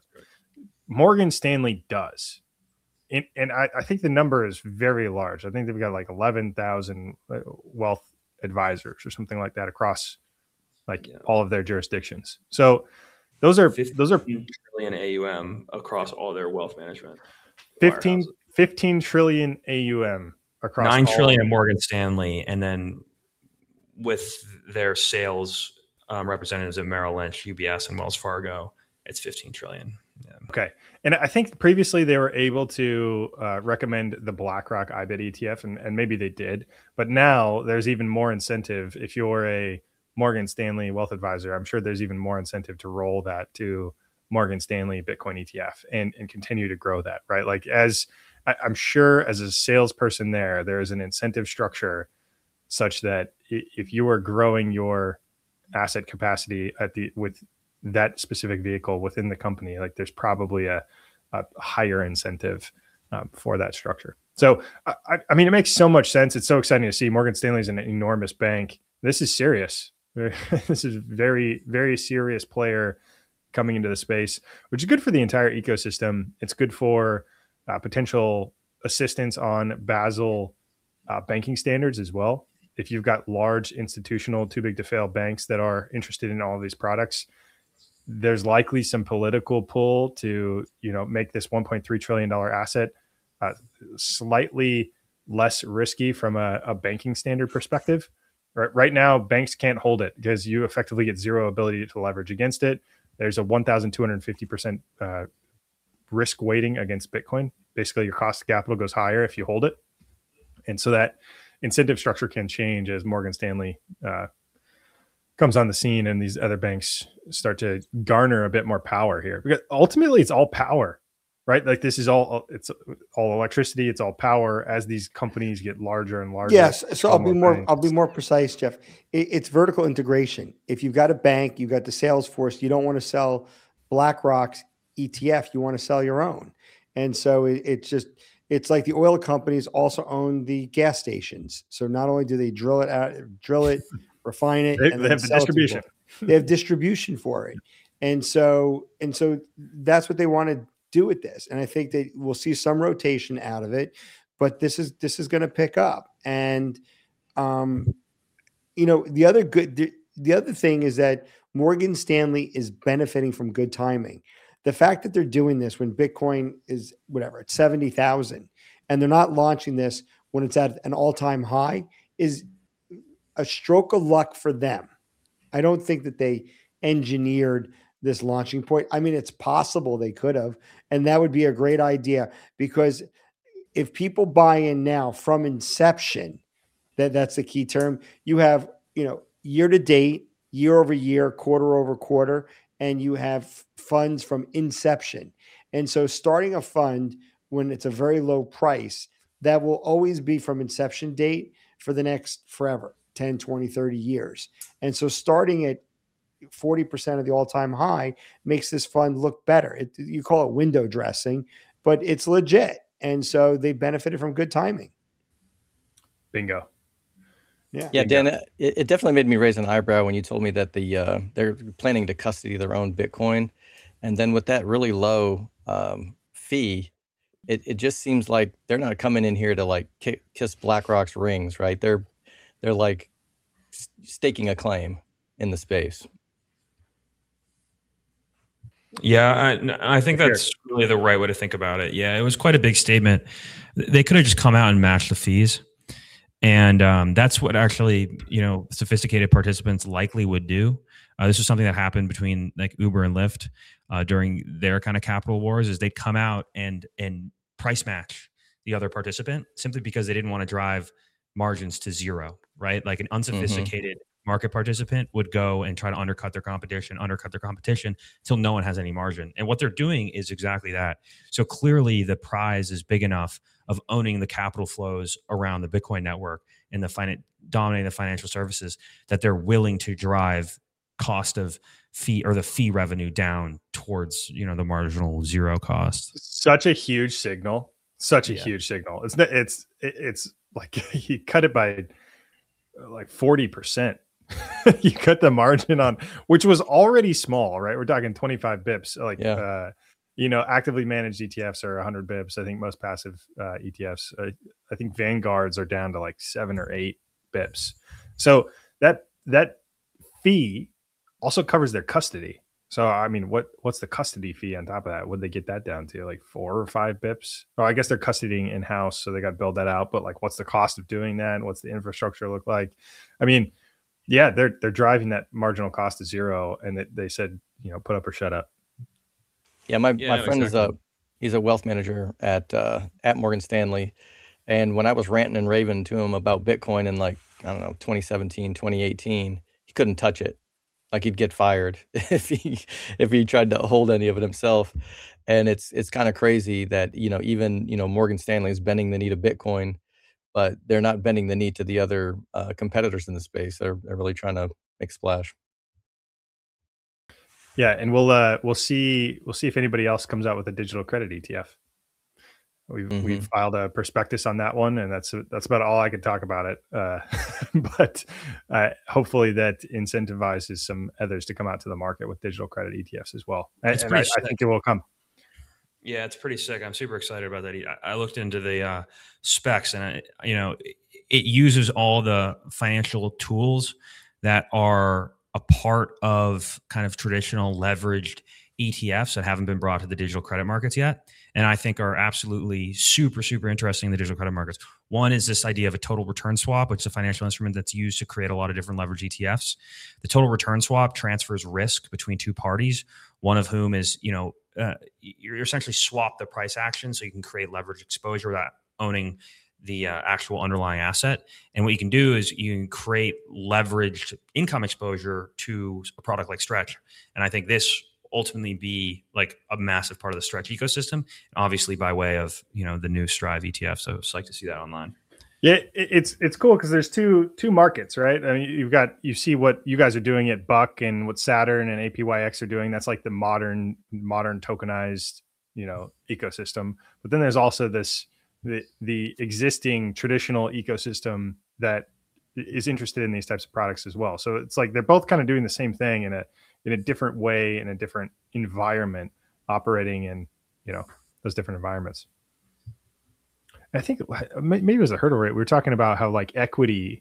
Morgan Stanley does. And, and I, I think the number is very large. I think they've got like eleven thousand wealth advisors or something like that across like Yeah. all of their jurisdictions. So those are, those are fifteen trillion A U M across all their wealth management. fifteen, wirehouses. fifteen trillion A U M across Nine all trillion of at Morgan Stanley, and then with their sales um, representatives at Merrill Lynch, U B S, and Wells Fargo, it's fifteen trillion. Yeah. Okay. And I think previously they were able to uh, recommend the BlackRock I B I T E T F, and, and maybe they did. But now there's even more incentive. If you're a Morgan Stanley wealth advisor, I'm sure there's even more incentive to roll that to Morgan Stanley Bitcoin E T F and, and continue to grow that, right? Like as I, I'm sure as a salesperson there, there is an incentive structure such that if you are growing your asset capacity at the with that specific vehicle within the company, like there's probably a, a higher incentive um, for that structure. So, I, I mean, it makes so much sense. It's so exciting to see. Morgan Stanley is an enormous bank. This is serious. This is very, very serious player coming into the space, which is good for the entire ecosystem. It's good for uh, potential assistance on Basel uh, banking standards as well. If you've got large institutional, too big to fail banks that are interested in all of these products, there's likely some political pull to, you know, make this one point three trillion dollars asset uh, slightly less risky from a, a banking standard perspective. Right, right now, banks can't hold it because you effectively get zero ability to leverage against it. There's a one thousand two hundred fifty percent uh, risk weighting against Bitcoin. Basically, your cost of capital goes higher if you hold it. And so that incentive structure can change as Morgan Stanley uh, comes on the scene and these other banks start to garner a bit more power here. Because ultimately, it's all power, right? Like this is all, it's all electricity, it's all power as these companies get larger and larger. Yes. So I'll be more, banks. I'll be more precise, Jeff. It, it's vertical integration. If you've got a bank, you've got the sales force, you don't want to sell BlackRock's E T F, you want to sell your own. And so it, it's just, it's like the oil companies also own the gas stations. So not only do they drill it out, drill it, refine it, They, and they then have the sell it to distribution. people. They have distribution for it. And so, and so that's what they want to do with this. And I think that we'll see some rotation out of it, but this is, this is going to pick up. And, um, you know, the other good, the, the other thing is that Morgan Stanley is benefiting from good timing. The fact that they're doing this when Bitcoin is whatever, it's seventy thousand, and they're not launching this when it's at an all-time high is a stroke of luck for them. I don't think that they engineered this launching point. I mean, it's possible they could have, and that would be a great idea, because if people buy in now from inception, That that's the key term. You have, you know, year to date, year over year, quarter over quarter, and you have funds from inception. And so starting a fund when it's a very low price, that will always be from inception date for the next forever, ten, twenty, thirty years. And so starting at forty percent of the all-time high makes this fund look better. It, you call it window dressing, but it's legit. And so they benefited from good timing. Bingo. Yeah. Yeah, Dan, it, it definitely made me raise an eyebrow when you told me that the uh, they're planning to custody their own Bitcoin. And then with that really low um, fee, it, it just seems like they're not coming in here to like ki- kiss BlackRock's rings, right? They're they're like staking a claim in the space. Yeah, I, I think that's really the right way to think about it. Yeah, it was quite a big statement. They could have just come out and matched the fees. And um, that's what actually, you know, sophisticated participants likely would do. Uh, this is something that happened between like Uber and Lyft uh, during their kind of capital wars, is they'd come out and and price match the other participant simply because they didn't want to drive margins to zero, right? Like an unsophisticated mm-hmm. market participant would go and try to undercut their competition, undercut their competition until no one has any margin. And what they're doing is exactly that. So clearly the prize is big enough of owning the capital flows around the Bitcoin network and the fin- dominating the financial services that they're willing to drive cost of fee or the fee revenue down towards, you know, the marginal zero cost. Such a huge signal. Such a Yeah. huge signal. It's it's it's like you cut it by like forty percent. You cut the margin on, which was already small, right? We're talking twenty-five bips. Like, yeah. uh, you know, actively managed E T Fs are one hundred bips. I think most passive uh, E T Fs, uh, I think Vanguards are down to like seven or eight bips. So that that fee also covers their custody. So I mean, what what's the custody fee on top of that? Would they get that down to like four or five bips? Well, I guess they're custodying in house, so they got to build that out. But like, what's the cost of doing that? What's the infrastructure look like? I mean, yeah, they're they're driving that marginal cost to zero, and it, they said, you know, put up or shut up. Yeah, my, Yeah, my no, friend exactly. is a he's a wealth manager at uh, at Morgan Stanley, and when I was ranting and raving to him about Bitcoin in like I don't know twenty seventeen, twenty eighteen, he couldn't touch it. Like he'd get fired if he if he tried to hold any of it himself. And it's it's kind of crazy that you know even you know Morgan Stanley is bending the knee to Bitcoin, but they're not bending the knee to the other uh, competitors in the space. They're they're really trying to make splash. Yeah, and we'll uh we'll see we'll see if anybody else comes out with a digital credit E T F. We've Mhm. we've filed a prospectus on that one, and that's that's about all I could talk about it. Uh, but uh, hopefully that incentivizes some others to come out to the market with digital credit E T Fs as well. And, It's and pretty I, I think it will come. Yeah, it's pretty sick. I'm super excited about that. I, I looked into the uh, specs, and I, you know, it, it uses all the financial tools that are a part of kind of traditional leveraged E T Fs that haven't been brought to the digital credit markets yet, and I think are absolutely super, super interesting in the digital credit markets. One is this idea of a total return swap, which is a financial instrument that's used to create a lot of different leverage E T Fs. The total return swap transfers risk between two parties, one of whom is, you know, uh, you're essentially swap the price action so you can create leverage exposure without owning the uh, actual underlying asset. And what you can do is you can create leveraged income exposure to a product like Stretch. And I think this ultimately be like a massive part of the Stretch ecosystem, obviously by way of, you know, the new Strive E T F. So it's like to see that online. Yeah, it, it's it's cool because there's two two markets, right? I mean, you've got you see what you guys are doing at Buck and what Saturn and A P Y X are doing. That's like the modern modern tokenized, you know, ecosystem. But then there's also this the the existing traditional ecosystem that is interested in these types of products as well. So it's like they're both kind of doing the same thing in a in a different way, in a different environment, operating in, you know, those different environments. I think maybe it was a hurdle rate. We were talking about how like equity,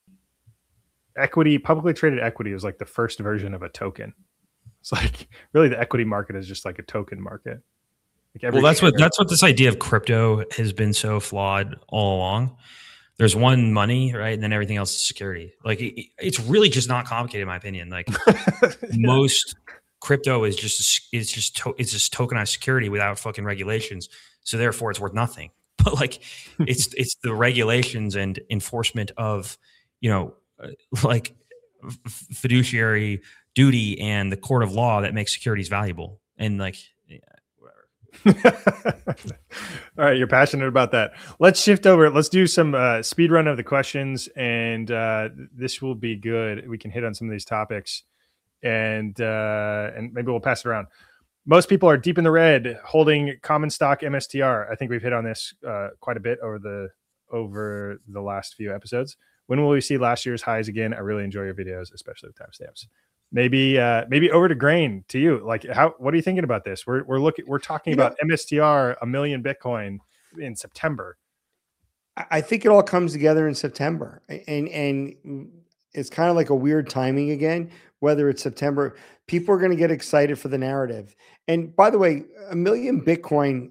equity, publicly traded equity is like the first version of a token. It's like really the equity market is just like a token market. Like every well, that's share. what that's what this idea of crypto has been so flawed all along. There's one money, right, and then everything else is security. Like it, it's really just not complicated, in my opinion. Like Yeah. most crypto is just it's just to, it's just tokenized security without fucking regulations. So therefore, it's worth nothing. but like it's it's the regulations and enforcement of, you know, uh, like f- fiduciary duty and the court of law that makes securities valuable. And like, yeah, All right, you're passionate about that. Let's shift over. Let's do some uh, speed run of the questions, and uh, this will be good. We can hit on some of these topics, and uh, and maybe we'll pass it around. Most people are deep in the red holding common stock M S T R. I think we've hit on this uh, quite a bit over the over the last few episodes. When will we see last year's highs again? I really enjoy your videos, especially with timestamps. Maybe uh, maybe over to Grain, to you. Like, how? What are you thinking about this? We're we're looking. We're talking you about know, M S T R, a million Bitcoin in September. I think it all comes together in September, and and it's kind of like a weird timing again. Whether it's September, people are going to get excited for the narrative. And by the way, a million Bitcoin,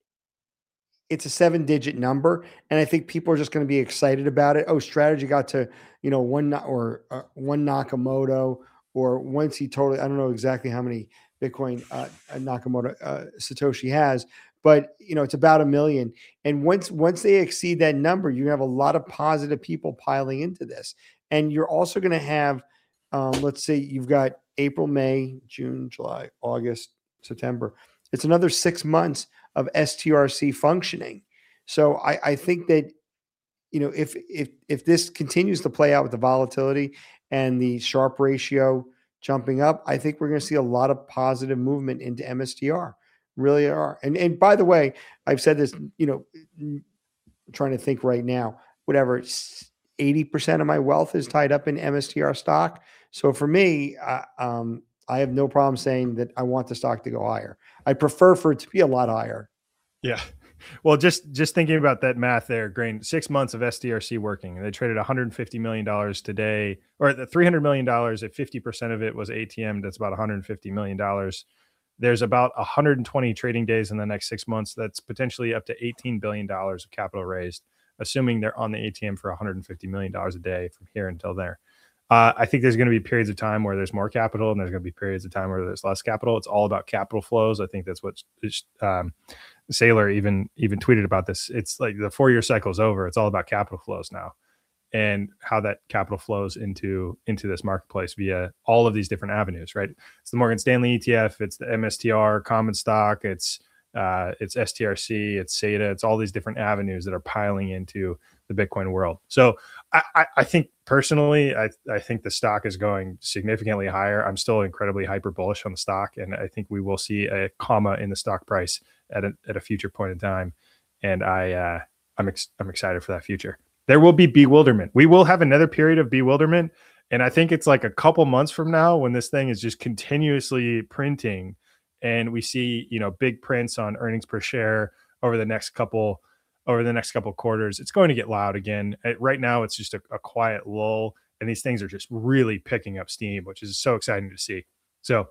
it's a seven-digit number, and I think people are just going to be excited about it. Oh, Strategy got to you know one or uh, one Nakamoto. Or once he totally, I don't know exactly how many Bitcoin uh, Nakamoto uh, Satoshi has, but you know it's about a million. And once once they exceed that number, you have a lot of positive people piling into this. And you're also going to have, um, let's say you've got April, May, June, July, August, September. It's another six months of S T R C functioning. So I, I think that you know if if if this continues to play out with the volatility and the Sharpe ratio jumping up, I think we're going to see a lot of positive movement into M S T R. Really are. And and by the way, I've said this, you know, I'm trying to think right now, whatever, eighty percent of my wealth is tied up in M S T R stock. So for me, uh, um, I have no problem saying that I want the stock to go higher. I prefer for it to be a lot higher. Yeah. Well, just just thinking about that math there, Grain, six months of S T R C working. They traded one hundred fifty million dollars today, or the three hundred million dollars, at fifty percent of it was A T M. That's about one hundred fifty million dollars. There's about one hundred twenty trading days in the next six months. That's potentially up to eighteen billion dollars of capital raised, assuming they're on the A T M for one hundred fifty million dollars a day from here until there. Uh, I think there's going to be periods of time where there's more capital and there's going to be periods of time where there's less capital. It's all about capital flows. I think that's what um, Saylor even even tweeted about this. It's like the four-year cycle is over. It's all about capital flows now and how that capital flows into, into this marketplace via all of these different avenues, right? It's the Morgan Stanley E T F. It's the M S T R common stock. It's uh, it's S T R C. It's S E D A. It's all these different avenues that are piling into the Bitcoin world. So I, I, I think personally, I, I think the stock is going significantly higher. I'm still incredibly hyper bullish on the stock, and I think we will see a comma in the stock price at a, at a future point in time. And I uh, I'm ex- I'm excited for that future. There will be bewilderment. We will have another period of bewilderment, and I think it's like a couple months from now when this thing is just continuously printing, and we see you know big prints on earnings per share over the next couple. over the next couple of quarters. It's going to get loud again. Right now, it's just a, a quiet lull, and these things are just really picking up steam, which is so exciting to see. So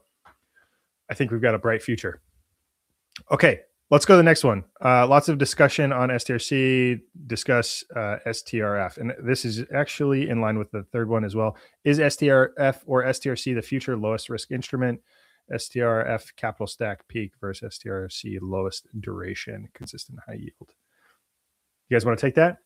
I think we've got a bright future. Okay, let's go to the next one. Uh, lots of discussion on S T R C, discuss uh, S T R F. And this is actually in line with the third one as well. Is S T R F or S T R C the future lowest risk instrument? S T R F capital stack peak versus S T R C lowest duration, consistent high yield. You guys want to take that?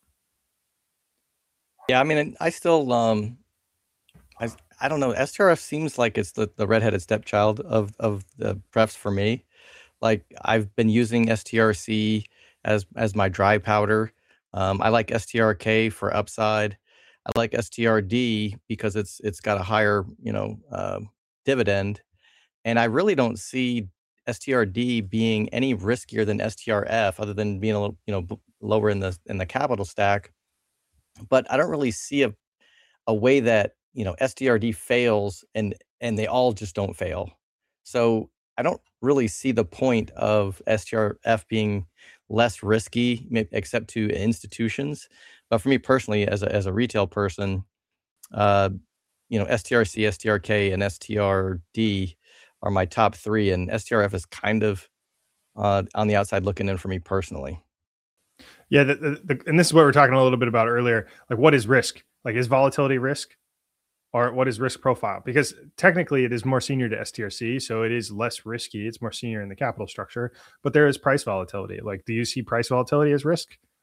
Yeah, I mean, I still, um, I, I don't know. S T R F seems like it's the, the redheaded stepchild of of the prefs for me. Like I've been using S T R C as as my dry powder. Um, I like S T R K for upside. I like S T R D because it's it's got a higher you know uh, dividend, and I really don't see S T R D being any riskier than S T R F, other than being a little you know b- lower in the in the capital stack. But I don't really see a a way that you know S T R D fails and and they all just don't fail. So I don't really see the point of S T R F being less risky, except to institutions. But for me personally, as a as a retail person, uh, you know, S T R C, S T R K, and S T R D are my top three, and S T R F is kind of uh, on the outside looking in for me personally. Yeah, the, the, the, and this is what we were talking a little bit about earlier. Like, what is risk? Like, is volatility risk? Or what is risk profile? Because technically it is more senior to S T R C, so it is less risky. It's more senior in the capital structure, but there is price volatility. Like, do you see price volatility as risk?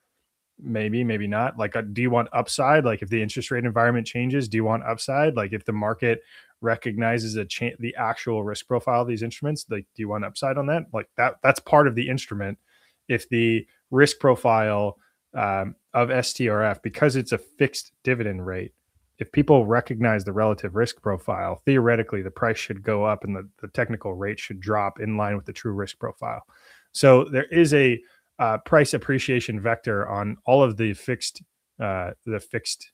Maybe, maybe not. Like, uh, do you want upside? Like, if the interest rate environment changes, do you want upside? Like, if the market recognizes a cha- the actual risk profile of these instruments, like, do you want upside on that? Like that, that's part of the instrument. If the risk profile um, of S T R F, because it's a fixed dividend rate, if people recognize the relative risk profile, theoretically the price should go up and the, the technical rate should drop in line with the true risk profile. So there is a uh, price appreciation vector on all of the fixed uh, the fixed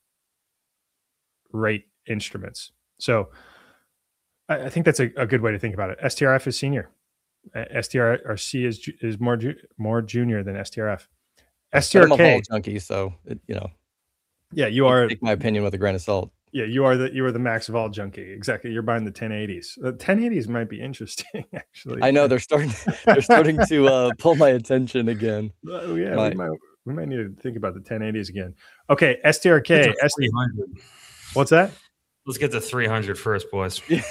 rate instruments. So I, I think that's a, a good way to think about it. S T R F is senior. Uh, S T R C is is more ju- more junior than S T R F. S T R K, I'm a vol junkie, so it, you know. Yeah, you are. Take my opinion with a grain of salt. Yeah, you are the you are the max vol junkie. Exactly. You're buying the ten eighties. The ten eighties might be interesting, actually. I know they're starting they're starting to uh, pull my attention again. Oh yeah, my, we might we might need to think about the ten eighties again. Okay, S T R K. three hundred. What's that? Let's get to three hundred first, boys. Yeah,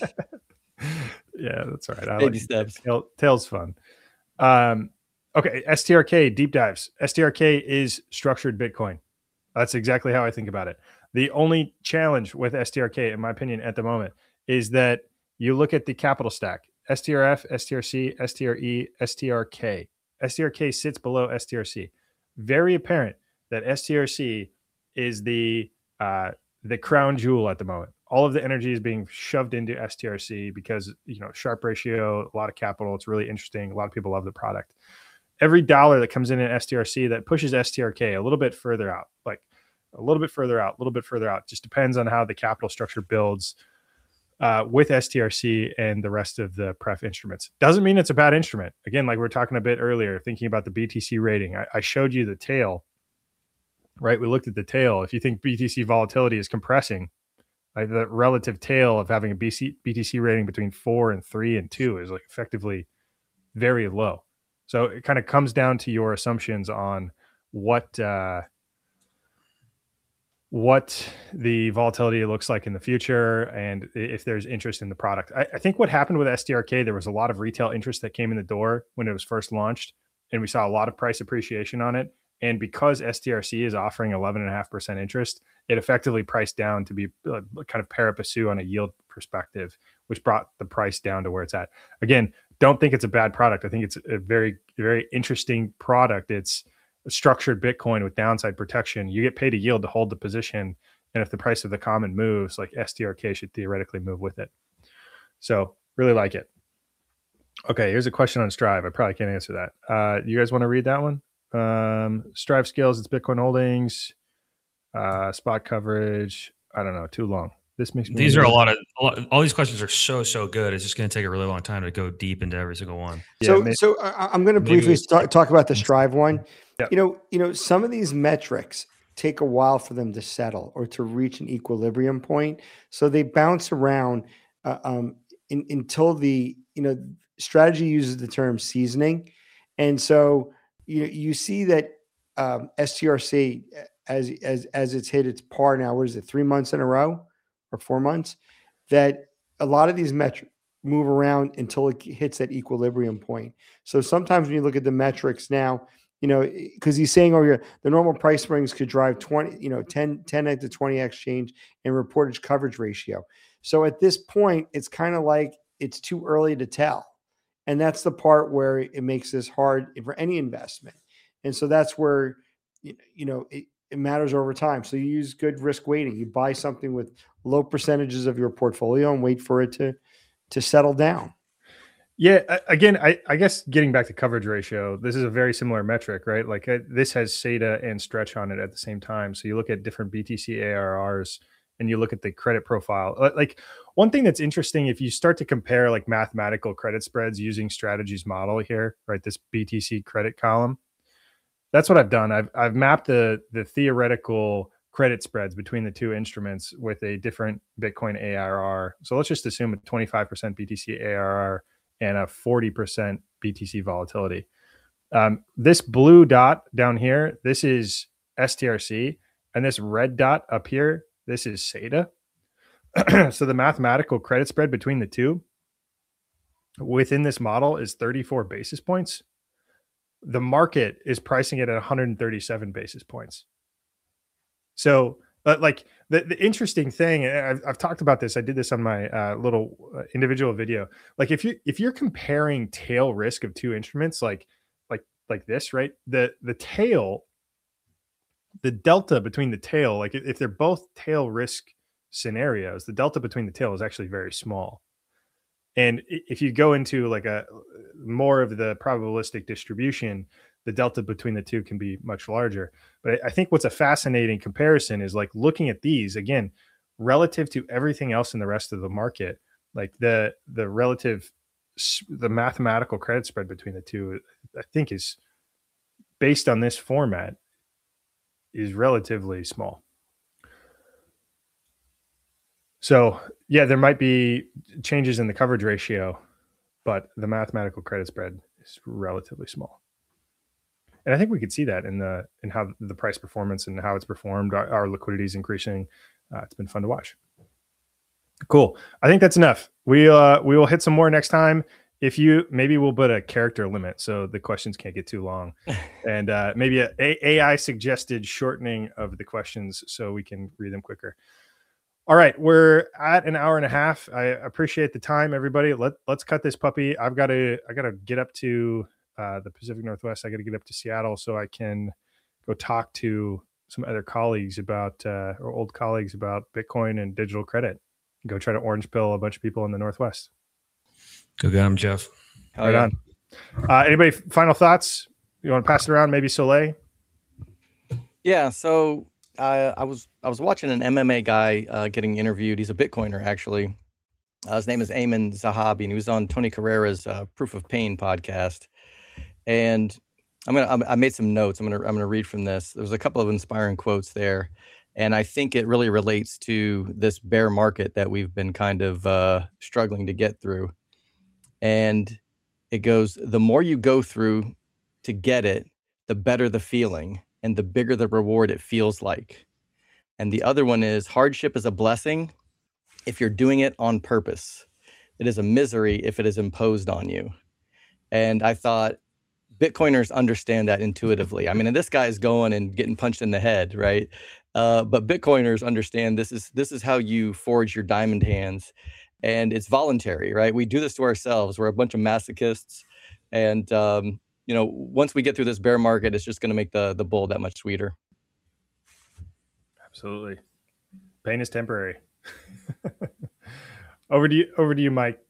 that's all right. I Baby like steps. Tail, tail's fun. Um, okay, S T R K deep dives. S T R K is structured Bitcoin. That's exactly how I think about it. The only challenge with S T R K, in my opinion, at the moment, is that you look at the capital stack: S T R F, S T R C, S T R E, S T R K. S T R K sits below S T R C. Very apparent that S T R C is the uh, the crown jewel at the moment. All of the energy is being shoved into S T R C because, you know, Sharpe ratio, a lot of capital. It's really interesting. A lot of people love the product. Every dollar that comes in in S T R C that pushes S T R K a little bit further out, like a little bit further out, a little bit further out, just depends on how the capital structure builds uh, with S T R C and the rest of the pref instruments. Doesn't mean it's a bad instrument. Again, like we were talking a bit earlier, thinking about the B T C rating, I, I showed you the tail, right? We looked at the tail. If you think B T C volatility is compressing, like the relative tail of having a B C, B T C rating between four and three and two is like effectively very low. So it kind of comes down to your assumptions on what uh, what the volatility looks like in the future and if there's interest in the product. I, I think what happened with S T R K, there was a lot of retail interest that came in the door when it was first launched, and we saw a lot of price appreciation on it. And because S T R C is offering eleven point five percent interest, it effectively priced down to be uh, kind of pari passu on a yield perspective, which brought the price down to where it's at. Again, don't think it's a bad product. I think it's a very, very interesting product. It's a structured Bitcoin with downside protection. You get paid a yield to hold the position. And if the price of the common moves, like S T R K should theoretically move with it. So really like it. Okay, here's a question on Strive. I probably can't answer that. Uh, you guys want to read that one? Um, Strive scales its Bitcoin holdings, uh, spot coverage. I don't know, too long. This makes me these are a lot of a lot, all these questions are so so good. It's just going to take a really long time to go deep into every single one. So, yeah, maybe, so I, I'm going to briefly start, talk about the Strive one. Yep. You know, you know, some of these metrics take a while for them to settle or to reach an equilibrium point. So they bounce around uh, um, in, until the, you know, strategy uses the term seasoning, and so you you see that um, S T R C as as as it's hit its par now. What is it? Three months in a row. Or four months, that a lot of these metrics move around until it hits that equilibrium point. So sometimes when you look at the metrics now, you know, because he's saying over here, the normal price springs could drive twenty, you know, ten, ten x to twenty x change in reported coverage ratio. So at this point, it's kind of like it's too early to tell. And that's the part where it makes this hard for any investment. And so that's where, you know, it, it matters over time. So you use good risk weighting. You buy something with low percentages of your portfolio and wait for it to to settle down. Yeah. Again, I, I guess getting back to coverage ratio, this is a very similar metric, right? Like uh, this has S E D A and stretch on it at the same time. So you look at different B T C A R Rs and you look at the credit profile. Like one thing that's interesting, if you start to compare like mathematical credit spreads using Strategy's model here, right? This B T C credit column. That's what I've done. I've I've mapped the the theoretical credit spreads between the two instruments with a different Bitcoin A R R. So let's just assume a twenty-five percent B T C A R R and a forty percent B T C volatility. Um, this blue dot down here, this is S T R C, and this red dot up here, this is S E D A. So the mathematical credit spread between the two within this model is thirty-four basis points. The market is pricing it at one hundred thirty-seven basis points. So, but like the, the interesting thing, I've, I've talked about this. I did this on my uh, little uh, individual video. Like if you if you're comparing tail risk of two instruments, like like like this, right? The the tail, the delta between the tail, like if they're both tail risk scenarios, the delta between the tail is actually very small. And if you go into like a more of the probabilistic distribution, the delta between the two can be much larger. But I think what's a fascinating comparison is like looking at these again, relative to everything else in the rest of the market, like the, the relative, the mathematical credit spread between the two, I think is based on this format is relatively small. So yeah, there might be changes in the coverage ratio, but the mathematical credit spread is relatively small. And I think we could see that in the in how the price performance and how it's performed. Our, our liquidity is increasing. Uh, it's been fun to watch. Cool. I think that's enough. We uh we will hit some more next time. If you maybe we'll put a character limit so the questions can't get too long, and uh, maybe a A I suggested shortening of the questions so we can read them quicker. All right, we're at an hour and a half. I appreciate the time, everybody. Let let's cut this puppy. I've got to I got to get up to uh, the Pacific Northwest. I got to get up to Seattle so I can go talk to some other colleagues about uh, or old colleagues about Bitcoin and digital credit. Go try to orange pill a bunch of people in the Northwest. Go get him, Jeff. Oh, right yeah. on. Uh, anybody final thoughts? You want to pass it around? Maybe Soleil? Yeah. So uh, I was I was watching an M M A guy uh, getting interviewed. He's a Bitcoiner, actually. Uh, his name is Ayman Zahabi, and he was on Tony Carrera's uh, Proof of Pain podcast. And I'm gonna I made some notes. I'm gonna I'm gonna read from this. There's a couple of inspiring quotes there, and I think it really relates to this bear market that we've been kind of uh, struggling to get through. And it goes, the more you go through to get it, the better the feeling and the bigger the reward it feels like. And the other one is, hardship is a blessing if you're doing it on purpose. It is a misery if it is imposed on you. And I thought, Bitcoiners understand that intuitively. I mean, and this guy is going and getting punched in the head, right? Uh, but Bitcoiners understand this is this is how you forge your diamond hands. And it's voluntary, right? We do this to ourselves. We're a bunch of masochists. And, um, you know, once we get through this bear market, it's just going to make the, the bull that much sweeter. Absolutely. Pain is temporary. over to you, over to you, Mike.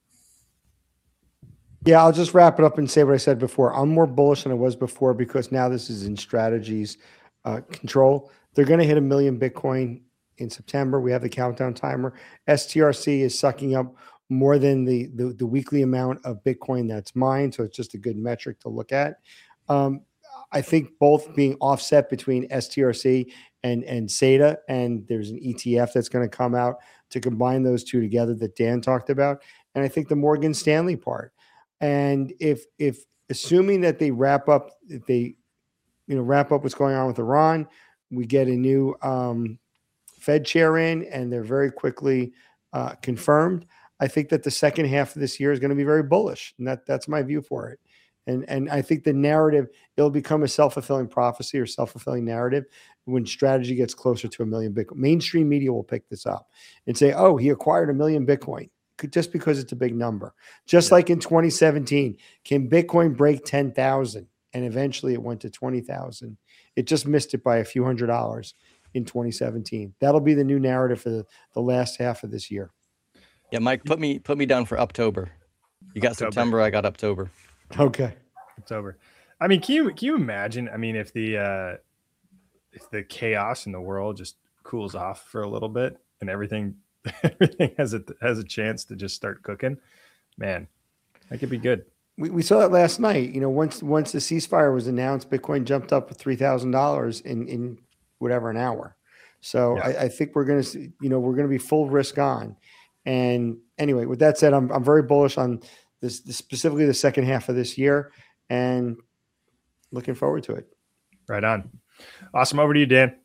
Yeah, I'll just wrap it up and say what I said before. I'm more bullish than I was before because now this is in strategies uh, control. They're going to hit a million Bitcoin in September. We have the countdown timer. S T R C is sucking up more than the, the, the weekly amount of Bitcoin that's mined. So it's just a good metric to look at. Um, I think both being offset between S T R C and, and S E D A, and there's an E T F that's going to come out to combine those two together that Dan talked about. And I think the Morgan Stanley part. And if, if assuming that they wrap up, if they, you know, wrap up what's going on with Iran, we get a new, um, Fed chair in, and they're very quickly uh, confirmed. I think that the second half of this year is going to be very bullish, and that that's my view for it. And and I think the narrative, it'll become a self-fulfilling prophecy or self-fulfilling narrative when strategy gets closer to a million Bitcoin. Mainstream media will pick this up and say, "Oh, he acquired a million Bitcoin," just because it's a big number. Just yeah. like in twenty seventeen, can Bitcoin break ten thousand? And eventually it went to twenty thousand. It just missed it by a few hundred dollars in twenty seventeen. That'll be the new narrative for the, the last half of this year. Yeah, Mike, put me put me down for October. You got October. September, I got October. Okay. October. I mean, can you can you imagine? I mean, if the uh, if the chaos in the world just cools off for a little bit and everything everything has a has a chance to just start cooking, man, that could be good. We we saw that last night. You know, once once the ceasefire was announced, Bitcoin jumped up to three thousand dollars in in whatever an hour. So yeah. I, I think we're going to, you know, we're going to be full risk on. And anyway, with that said, I'm I'm very bullish on this, this specifically the second half of this year, and looking forward to it. Right on. Awesome. Over to you, Dan.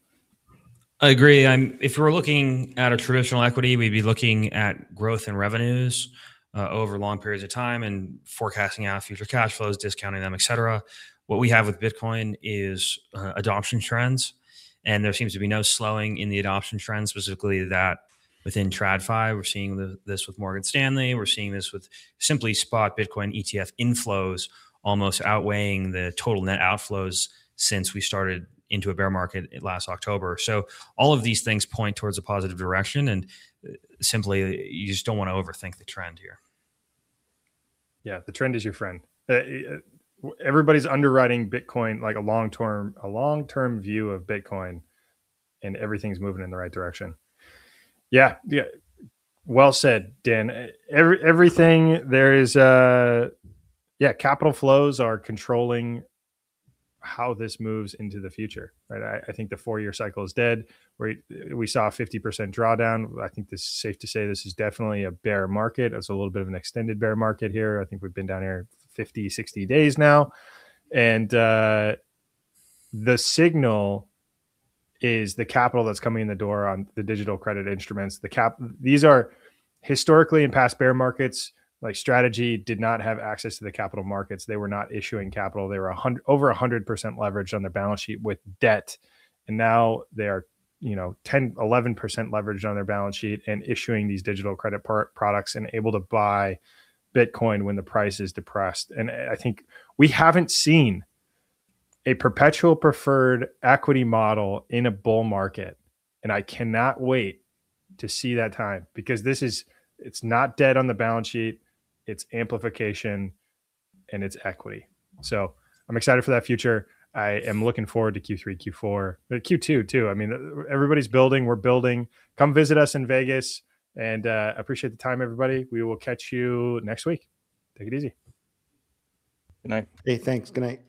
I agree. I'm if we're looking at a traditional equity, we'd be looking at growth in revenues. uh, over long periods of time and forecasting out future cash flows, discounting them, et cetera. What we have with Bitcoin is uh, adoption trends, and there seems to be no slowing in the adoption trends, specifically that within TradFi. We're seeing the, this with Morgan Stanley. We're seeing this with simply spot Bitcoin E T F inflows almost outweighing the total net outflows since we started into a bear market last October. So all of these things point towards a positive direction, and simply you just don't want to overthink the trend here. Yeah, the trend is your friend. Uh, everybody's underwriting Bitcoin like a long-term, a long-term view of Bitcoin, and everything's moving in the right direction. Yeah, yeah. Well said, Dan. Every everything there is. Uh, yeah, capital flows are controlling how this moves into the future. Right. I, I think the four-year cycle is dead. We we saw a fifty percent drawdown. I think this is safe to say this is definitely a bear market. It's a little bit of an extended bear market here. I think we've been down here fifty, sixty days now, and uh, the signal is the capital that's coming in the door on the digital credit instruments. The cap, these are historically in past bear markets, like Strategy did not have access to the capital markets. They were not issuing capital. They were a hundred, over a hundred percent leveraged on their balance sheet with debt. And now they are, you know, ten, eleven percent leveraged on their balance sheet and issuing these digital credit par- products and able to buy Bitcoin when the price is depressed. And I think we haven't seen a perpetual preferred equity model in a bull market. And I cannot wait to see that time, because this is, it's not dead on the balance sheet, it's amplification, and it's equity. So I'm excited for that future. I am looking forward to Q three, Q four, but Q two too. I mean, everybody's building, we're building. Come visit us in Vegas, and uh, appreciate the time, everybody. We will catch you next week. Take it easy. Good night. Hey, thanks. Good night.